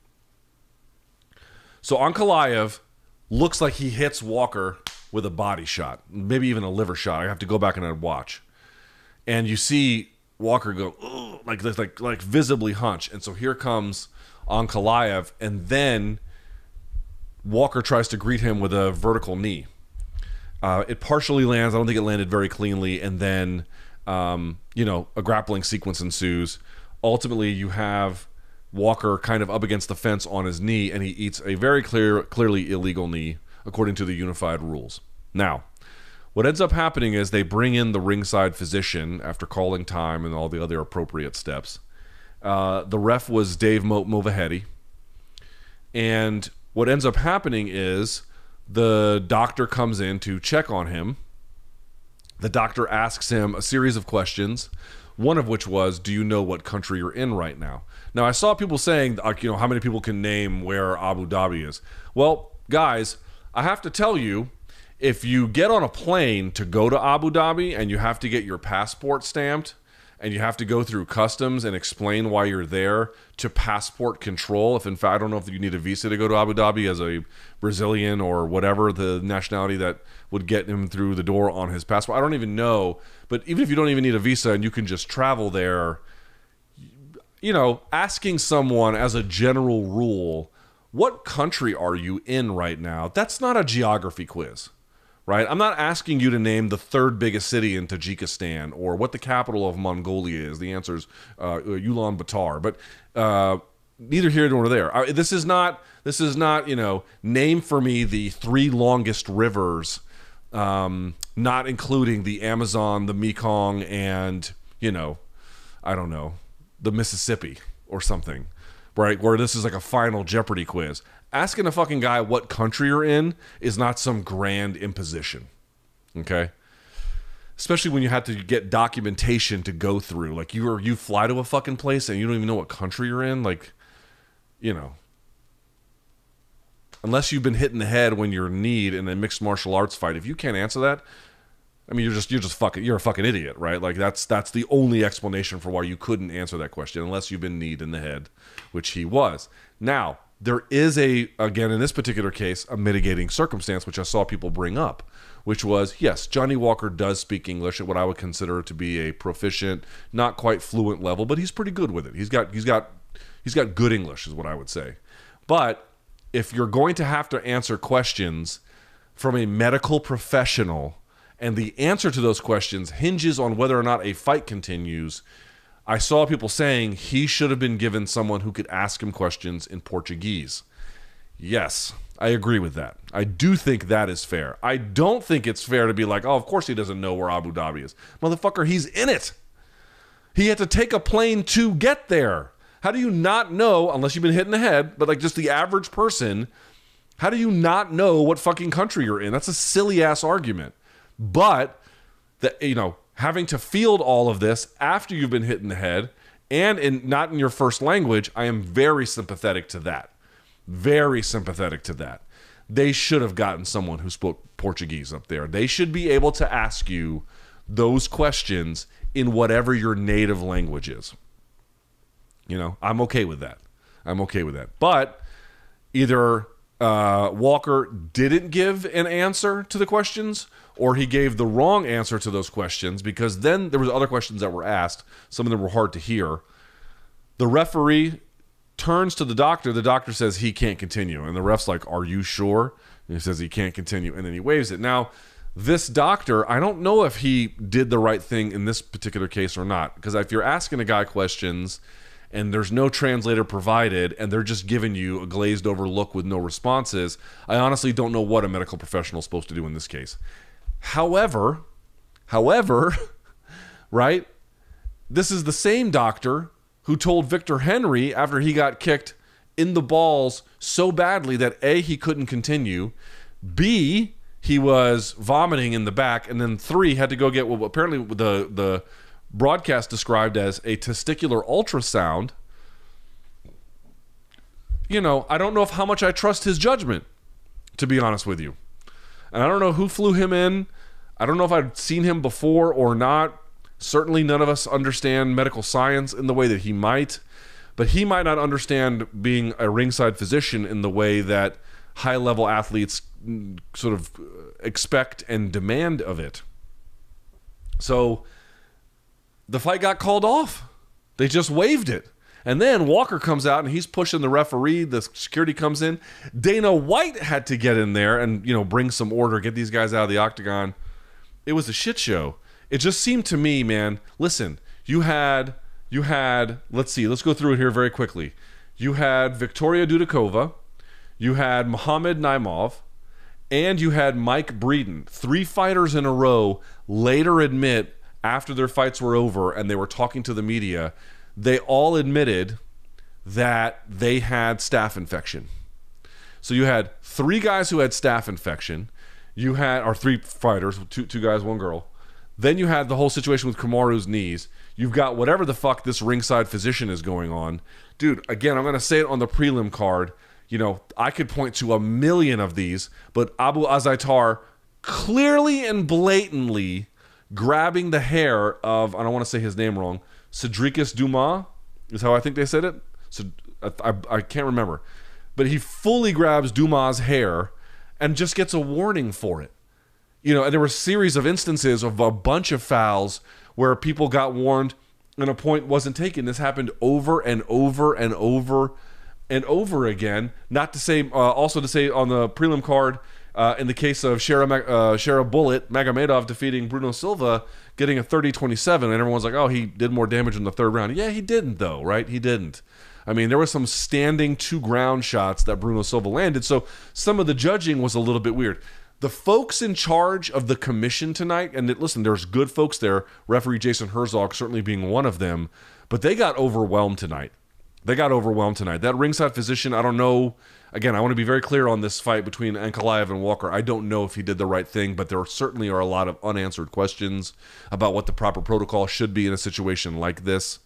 So Ankalaev looks like he hits Walker with a body shot, maybe even a liver shot. I have to go back and watch. And you see Walker go like visibly hunch. And so here comes Ankalaev, and then Walker tries to greet him with a vertical knee. It partially lands. I don't think it landed very cleanly. And then, a grappling sequence ensues. Ultimately, you have Walker kind of up against the fence on his knee, and he eats a very clearly illegal knee, according to the unified rules. Now, what ends up happening is they bring in the ringside physician after calling time and all the other appropriate steps. The ref was Dave Movahedi. And what ends up happening is the doctor comes in to check on him. The doctor asks him a series of questions, one of which was, do you know what country you're in right now? Now, I saw people saying, how many people can name where Abu Dhabi is? Well, guys, I have to tell you, if you get on a plane to go to Abu Dhabi and you have to get your passport stamped and you have to go through customs and explain why you're there, to passport control. If in fact, I don't know if you need a visa to go to Abu Dhabi as a Brazilian or whatever the nationality that would get him through the door on his passport. I don't even know. But even if you don't even need a visa and you can just travel there, you know, asking someone as a general rule, what country are you in right now? That's not a geography quiz. Right? I'm not asking you to name the third biggest city in Tajikistan or what the capital of Mongolia is. The answer is Ulaanbaatar. But neither here nor there. This is not, you know, name for me the 3 longest rivers, not including the Amazon, the Mekong, and, you know, I don't know, the Mississippi or something. Right? Where this is like a final Jeopardy quiz. Asking a fucking guy what country you're in is not some grand imposition, okay? Especially when you have to get documentation to go through. Like, you fly to a fucking place and you don't even know what country you're in. Like, you know, unless you've been hit in the head when you're in need in a mixed martial arts fight, if you can't answer that, I mean, you're a fucking idiot, right? Like, that's the only explanation for why you couldn't answer that question, unless you've been kneed in the head, which he was. Now, there is again, in this particular case, a mitigating circumstance, which I saw people bring up, which was, yes, Johnny Walker does speak English at what I would consider to be a proficient, not quite fluent level, but he's pretty good with it. He's got good English, is what I would say. But if you're going to have to answer questions from a medical professional, and the answer to those questions hinges on whether or not a fight continues, I saw people saying he should have been given someone who could ask him questions in Portuguese. Yes, I agree with that. I do think that is fair. I don't think it's fair to be like, oh, of course he doesn't know where Abu Dhabi is. Motherfucker, he's in it. He had to take a plane to get there. How do you not know, unless you've been hit in the head, but like just the average person, how do you not know what fucking country you're in? That's a silly ass argument. But, you know, having to field all of this after you've been hit in the head and not in your first language, I am very sympathetic to that. Very sympathetic to that. They should have gotten someone who spoke Portuguese up there. They should be able to ask you those questions in whatever your native language is. You know, I'm okay with that. But either Walker didn't give an answer to the questions, or he gave the wrong answer to those questions, because then there was other questions that were asked. Some of them were hard to hear. The referee turns to the doctor. The doctor says he can't continue. And the ref's like, are you sure? And he says he can't continue. And then he waves it. Now, this doctor, I don't know if he did the right thing in this particular case or not. Because if you're asking a guy questions and there's no translator provided and they're just giving you a glazed over look with no responses, I honestly don't know what a medical professional is supposed to do in this case. However, right, this is the same doctor who told Victor Henry after he got kicked in the balls so badly that A, he couldn't continue, B, he was vomiting in the back, and then 3, had to go get what apparently the broadcast described as a testicular ultrasound. You know, I don't know how much I trust his judgment, to be honest with you. And I don't know who flew him in. I don't know if I'd seen him before or not. Certainly none of us understand medical science in the way that he might. But he might not understand being a ringside physician in the way that high-level athletes sort of expect and demand of it. So the fight got called off. They just waived it. And then Walker comes out and he's pushing the referee. The security comes in. Dana White had to get in there and, you know, bring some order, get these guys out of the octagon. It was a shit show. It just seemed to me, man, listen, you had, let's see, let's go through it here very quickly. You had Victoria Dudakova, you had Muhammad Naimov, and you had Mike Breeden. 3 fighters in a row later admit, after their fights were over and they were talking to the media, they all admitted that they had staph infection. So you had 3 guys who had staph infection. You had, or 3 fighters, two guys, 1 girl. Then you had the whole situation with Kamaru's knees. You've got whatever the fuck this ringside physician is going on. Dude, again, I'm going to say it on the prelim card. You know, I could point to a million of these, but Abu Azaitar clearly and blatantly grabbing the hair of, I don't want to say his name wrong, Cedricus Dumas is how I think they said it. So I can't remember. But he fully grabs Dumas' hair and just gets a warning for it. You know, and there were a series of instances of a bunch of fouls where people got warned and a point wasn't taken. This happened over and over and over and over again. Not to say, also to say on the prelim card, in the case of Shara Bullet Magomedov defeating Bruno Silva, getting a 30-27, and everyone's like, oh, he did more damage in the third round. Yeah, he didn't, though, right? He didn't. I mean, there were some standing two-ground shots that Bruno Silva landed, so some of the judging was a little bit weird. The folks in charge of the commission tonight, and listen, there's good folks there, referee Jason Herzog certainly being one of them, but they got overwhelmed tonight. That ringside physician, I don't know. Again, I want to be very clear on this fight between Ankalaev and Walker. I don't know if he did the right thing, but there certainly are a lot of unanswered questions about what the proper protocol should be in a situation like this.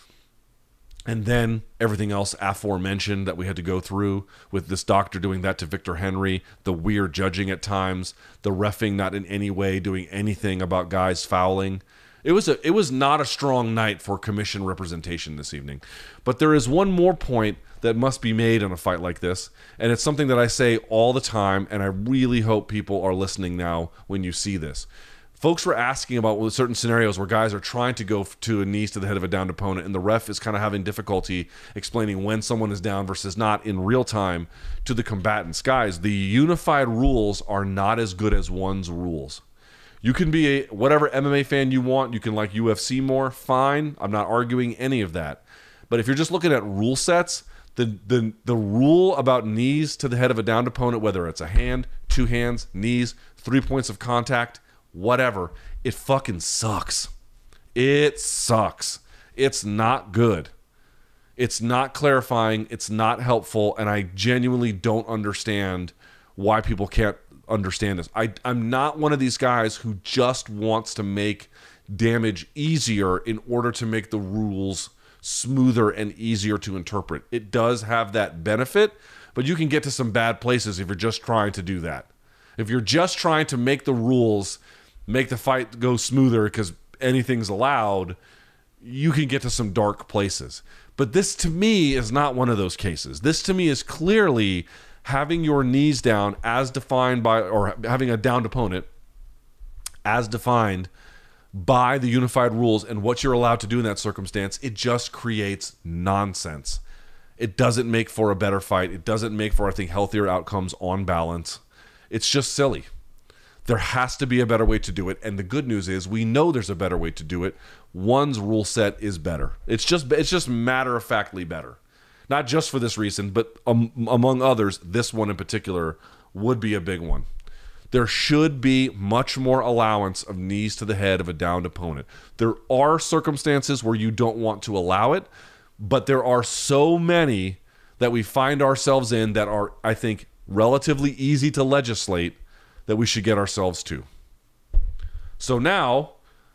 And then everything else aforementioned that we had to go through with this doctor doing that to Victor Henry, the weird judging at times, the reffing not in any way doing anything about guys fouling. It was not a strong night for commission representation this evening. But there is one more point that must be made in a fight like this, and it's something that I say all the time, and I really hope people are listening now when you see this. Folks were asking about certain scenarios where guys are trying to go to a knees to the head of a downed opponent, and the ref is kind of having difficulty explaining when someone is down versus not in real time to the combatants. Guys, the unified rules are not as good as one's rules. You can be a whatever MMA fan you want. You can like UFC more. Fine. I'm not arguing any of that. But if you're just looking at rule sets, the rule about knees to the head of a downed opponent, whether it's a hand, two hands, knees, 3 points of contact, whatever, it fucking sucks. It sucks. It's not good. It's not clarifying. It's not helpful. And I genuinely don't understand why people can't understand this. I'm not one of these guys who just wants to make damage easier in order to make the rules smoother and easier to interpret. It does have that benefit, but you can get to some bad places if you're just trying to do that. If you're just trying to make the rules make the fight go smoother because anything's allowed, you can get to some dark places. But this to me is not one of those cases. This to me is clearly having your knees down as defined by, or having a downed opponent as defined by the unified rules and what you're allowed to do in that circumstance. It just creates nonsense. It doesn't make for a better fight. It doesn't make for, I think, healthier outcomes on balance. It's just silly. There has to be a better way to do it. And the good news is we know there's a better way to do it. One's rule set is better. It's just matter-of-factly better. Not just for this reason, but among others, this one in particular would be a big one. There should be much more allowance of knees to the head of a downed opponent. There are circumstances where you don't want to allow it, but there are so many that we find ourselves in that are, I think, relatively easy to legislate that we should get ourselves to. So now,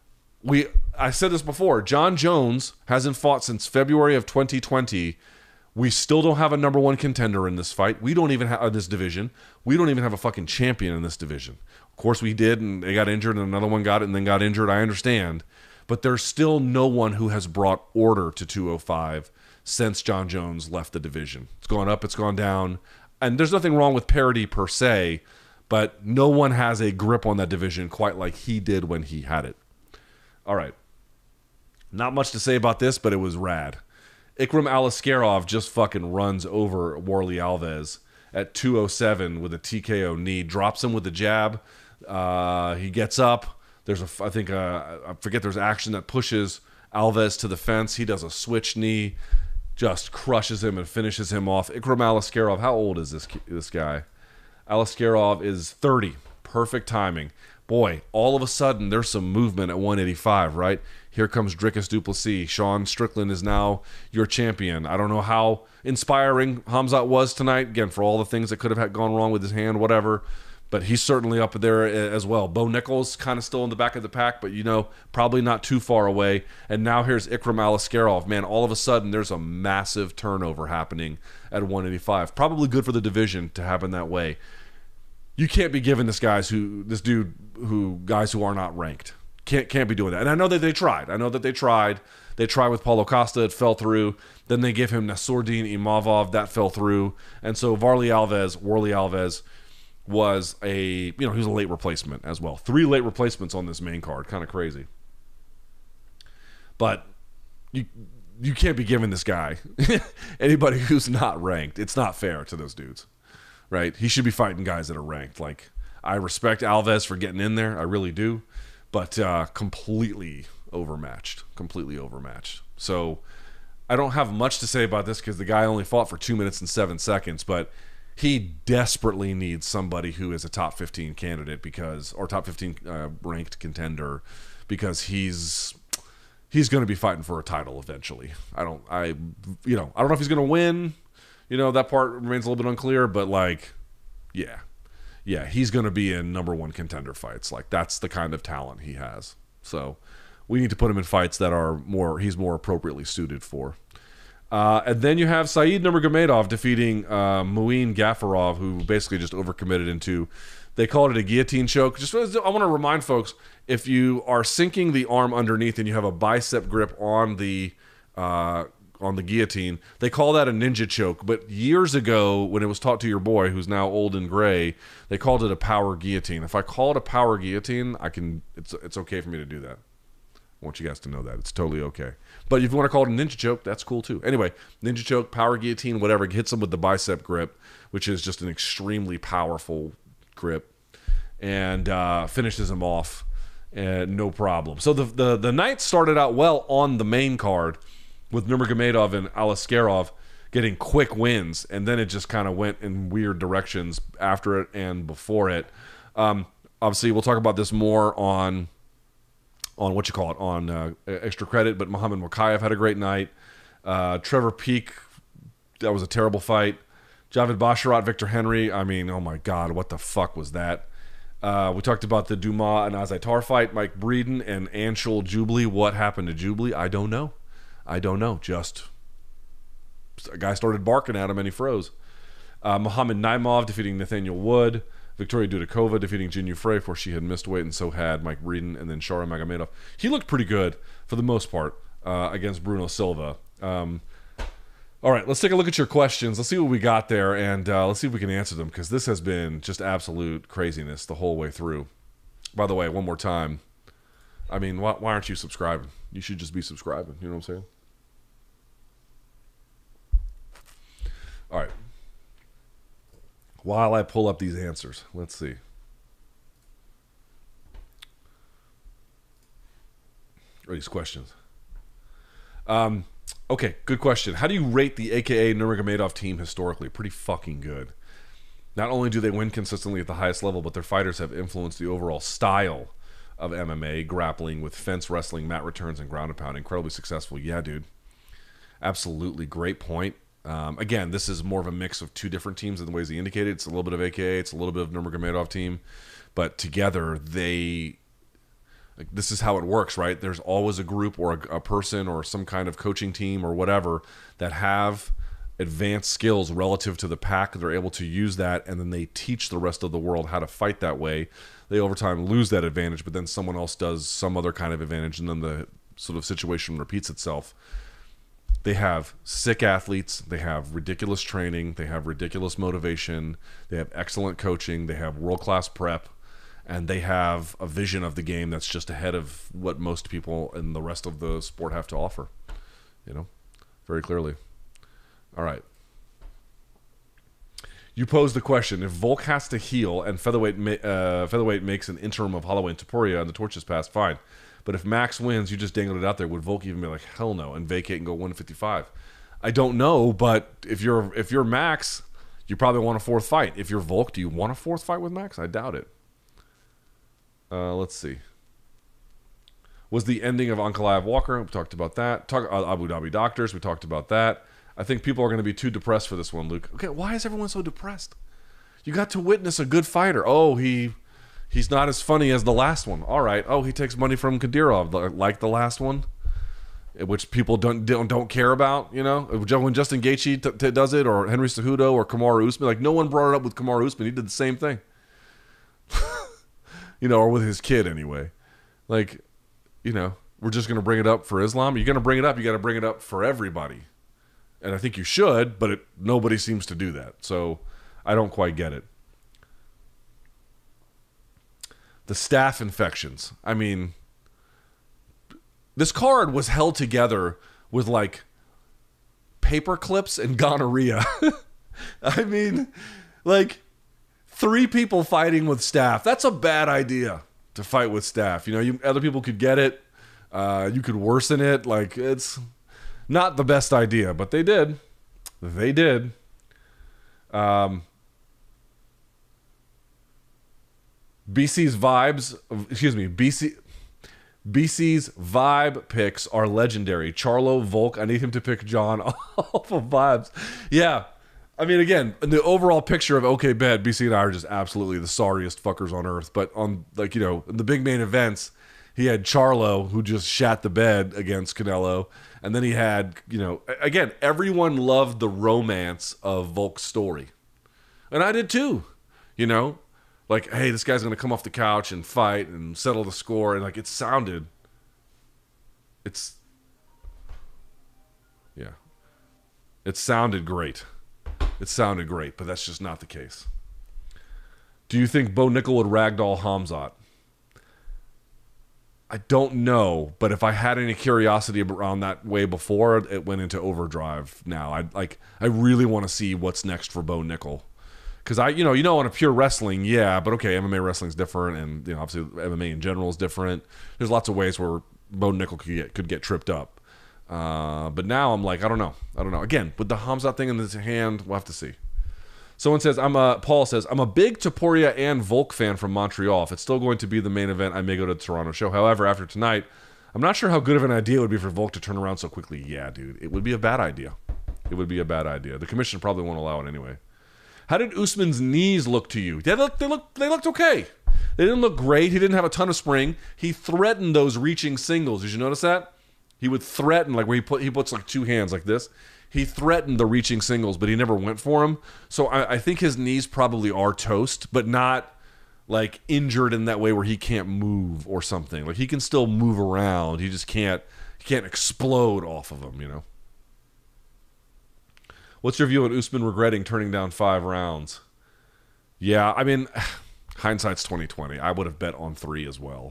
I said this before, John Jones hasn't fought since February of 2020. We still don't have a number one contender in this fight. We don't even have this division. We don't even have a fucking champion in this division. Of course we did, and they got injured, and another one got it and then got injured. I understand. But there's still no one who has brought order to 205 since John Jones left the division. It's gone up, it's gone down. And there's nothing wrong with parity per se, but no one has a grip on that division quite like he did when he had it. All right. Not much to say about this, but it was rad. Ikram Aliskerov just fucking runs over Warlley Alves at 207 with a TKO knee, drops him with a jab. He gets up. There's I forget there's action that pushes Alves to the fence. He does a switch knee, just crushes him and finishes him off. Ikram Aliskerov, how old is this guy? Aliskerov is 30. Perfect timing. Boy, all of a sudden there's some movement at 185, right? Here comes Dricus du Plessis. Sean Strickland is now your champion. I don't know how inspiring Khamzat was tonight, again, for all the things that could have gone wrong with his hand, whatever. But he's certainly up there as well. Bo Nichols kind of still in the back of the pack, but, probably not too far away. And now here's Ikram Aliskerov. Man, all of a sudden there's a massive turnover happening at 185. Probably good for the division to happen that way. You can't be giving guys who are not ranked. Can't be doing that. And I know that they tried. They tried with Paulo Costa. It fell through. Then they gave him Nassourdine Imavov. That fell through. And so Warley Alves was he was a late replacement as well. 3 late replacements on this main card. Kind of crazy. But you can't be giving this guy anybody who's not ranked. It's not fair to those dudes, right? He should be fighting guys that are ranked. Like, I respect Alves for getting in there. I really do. But completely overmatched. So I don't have much to say about this because the guy only fought for 2 minutes and 7 seconds, but he desperately needs somebody who is a top 15 candidate or top 15 ranked contender, because he's going to be fighting for a title eventually. I don't know if he's going to win. That part remains a little bit unclear, but yeah, he's going to be in number 1 contender fights. Like, that's the kind of talent he has. So we need to put him in fights that he's more appropriately suited for. And then you have Said Nurmagomedov defeating Muin Gafarov, who basically just overcommitted into, they called it a guillotine choke. I want to remind folks, if you are sinking the arm underneath and you have a bicep grip on the guillotine, they call that a ninja choke. But years ago, when it was taught to your boy, who's now old and gray, they called it a power guillotine. If I call it a power guillotine, it's okay for me to do that. I want you guys to know that. It's totally okay. But if you want to call it a ninja choke, that's cool too. Anyway, ninja choke, power guillotine, whatever, hits him with the bicep grip, which is just an extremely powerful grip, and finishes him off, and no problem. So the night started out well on the main card with Nurmagomedov and Alaskarov getting quick wins, and then it just kind of went in weird directions after it and before it. Obviously, we'll talk about this more on Extra Credit, but Muhammad Mokaev had a great night. Trevor Peek, that was a terrible fight. Javid Basharat, Victor Henry, I mean, oh my God, what the fuck was that? We talked about the Dumas and Azaitar fight, Mike Breeden and Anshul Jubilee. What happened to Jubilee? I don't know. Just a guy started barking at him and he froze. Muhammad Naimov defeating Nathaniel Wood. Victoria Dudakova defeating Jin Frey. Of course, she had missed weight, and so had Mike Breeden, and then Shara Magomedov. He looked pretty good for the most part against Bruno Silva. All right, let's take a look at your questions. Let's see what we got there, and let's see if we can answer them, because this has been just absolute craziness the whole way through. By the way, one more time, I mean, why aren't you subscribing? You should just be subscribing. You know what I'm saying? All right. While I pull up these answers, let's see. Or these questions. Okay, good question. How do you rate the AKA Nurmagomedov team historically? Pretty fucking good. Not only do they win consistently at the highest level, but their fighters have influenced the overall style of MMA, grappling with fence wrestling, mat returns, and ground and pound. Incredibly successful. Yeah, dude. Absolutely. Great point. Again, this is more of a mix of 2 different teams in the ways he indicated. It's a little bit of AKA, it's a little bit of Nurmagomedov team, but together this is how it works, right? There's always a group or a person or some kind of coaching team or whatever that have advanced skills relative to the pack. They're able to use that, and then they teach the rest of the world how to fight that way. They over time lose that advantage, but then someone else does some other kind of advantage, and then the sort of situation repeats itself. They have sick athletes, they have ridiculous training, they have ridiculous motivation, they have excellent coaching, they have world-class prep, and they have a vision of the game that's just ahead of what most people in the rest of the sport have to offer, very clearly. All right. You posed the question, if Volk has to heal and featherweight makes an interim of Holloway and Topuria and the torch is passed, fine. But if Max wins, you just dangled it out there, would Volk even be like, hell no, and vacate and go 155? I don't know, but if you're Max, you probably want a 4th fight. If you're Volk, do you want a 4th fight with Max? I doubt it. Let's see. Was the ending of Ankalaev Walker? We talked about that. Abu Dhabi Doctors, we talked about that. I think people are going to be too depressed for this one, Luke. Okay, why is everyone so depressed? You got to witness a good fighter. Oh, he's not as funny as the last one. All right. Oh, he takes money from Kadyrov, like the last one, which people don't care about. When Justin Gaethje does it, or Henry Cejudo, or Kamaru Usman, like no one brought it up with Kamaru Usman. He did the same thing, or with his kid anyway. Like we're just going to bring it up for Islam. You're going to bring it up. You got to bring it up for everybody. And I think you should, but nobody seems to do that. So I don't quite get it. The staph infections. I mean, this card was held together with like paper clips and gonorrhea. I mean, like 3 people fighting with staph. That's a bad idea to fight with staph. Other people could get it. You could worsen it. Like, it's not the best idea, but they did. They did. BC's vibe picks are legendary. Charlo, Volk, I need him to pick John off of vibes. Yeah. I mean, again, the overall picture of, okay, bet, BC and I are just absolutely the sorriest fuckers on earth. But on, in the big main events, he had Charlo, who just shat the bed against Canelo. And then he had, again, everyone loved the romance of Volk's story. And I did too, Like, hey, this guy's going to come off the couch and fight and settle the score. And, like, it sounded great. It sounded great, but that's just not the case. Do you think Bo Nickel would ragdoll Khamzat? I don't know, but if I had any curiosity around that way before, it went into overdrive now. I really want to see what's next for Bo Nickel. Because on a pure wrestling, yeah, but okay, MMA wrestling's different, and obviously MMA in general is different. There's lots of ways where Bo Nickel could get tripped up. But now I'm like, I don't know. Again, with the Khamzat thing in his hand, we'll have to see. Someone says, Paul says, I'm a big Topuria and Volk fan from Montreal. If it's still going to be the main event, I may go to the Toronto show. However, after tonight, I'm not sure how good of an idea it would be for Volk to turn around so quickly. Yeah, dude, it would be a bad idea. The commission probably won't allow it anyway. How did Usman's knees look to you? They looked okay. They didn't look great. He didn't have a ton of spring. He threatened those reaching singles. Did you notice that? He would threaten, like where he puts like 2 hands like this. He threatened the reaching singles, but he never went for them. So I think his knees probably are toast, but not like injured in that way where he can't move or something. Like he can still move around. He just can't explode off of them, What's your view on Usman regretting turning down 5 rounds? Yeah, I mean, hindsight's 20/20. I would have bet on 3 as well,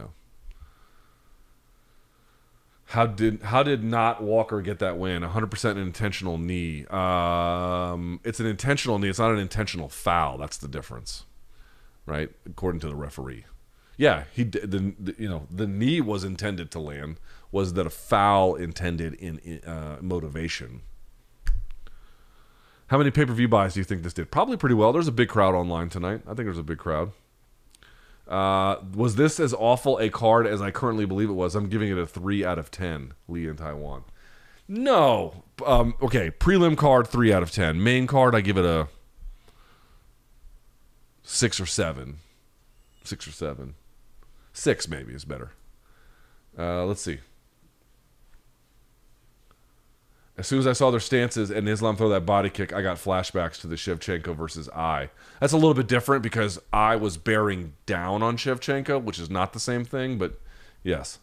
How did not Walker get that win? 100% an intentional knee. It's an intentional knee. It's not an intentional foul. That's the difference, right? According to the referee. Yeah, the knee was intended to land. Was that a foul intended in motivation? How many pay-per-view buys do you think this did? Probably pretty well. There's a big crowd online tonight. I think there's a big crowd. Was this as awful a card as I currently believe it was? I'm giving it a 3 out of 10. Lee in Taiwan. No. Okay, prelim card, 3 out of 10. Main card, I give it a 6 or 7. 6 or 7. 6 maybe is better. Let's see. As soon as I saw their stances and Islam throw that body kick, I got flashbacks to the Shevchenko versus I. That's a little bit different because I was bearing down on Shevchenko, which is not the same thing, but yes.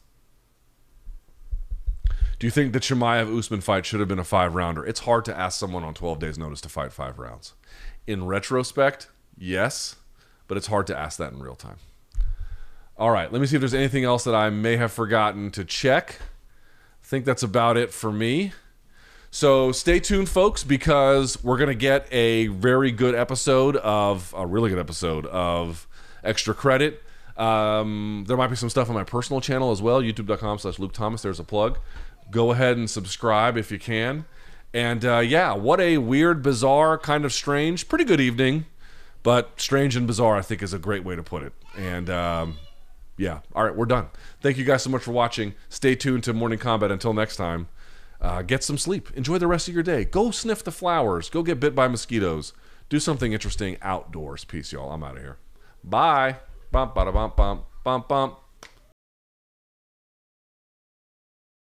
Do you think the Chimaev-Usman fight should have been a 5-rounder? It's hard to ask someone on 12 days' notice to fight 5 rounds. In retrospect, yes, but it's hard to ask that in real time. All right, let me see if there's anything else that I may have forgotten to check. I think that's about it for me. So stay tuned, folks, because we're going to get a really good episode of Extra Credit. There might be some stuff on my personal channel as well, youtube.com/Luke Thomas. There's a plug. Go ahead and subscribe if you can. And yeah, what a weird, bizarre, kind of strange, pretty good evening, but strange and bizarre, I think, is a great way to put it. And yeah, all right, we're done. Thank you guys so much for watching. Stay tuned to Morning Combat. Until next time. Get some sleep. Enjoy the rest of your day. Go sniff the flowers. Go get bit by mosquitoes. Do something interesting outdoors. Peace, y'all. I'm out of here. Bye. Bum, bada, bum, bum, bum, bum.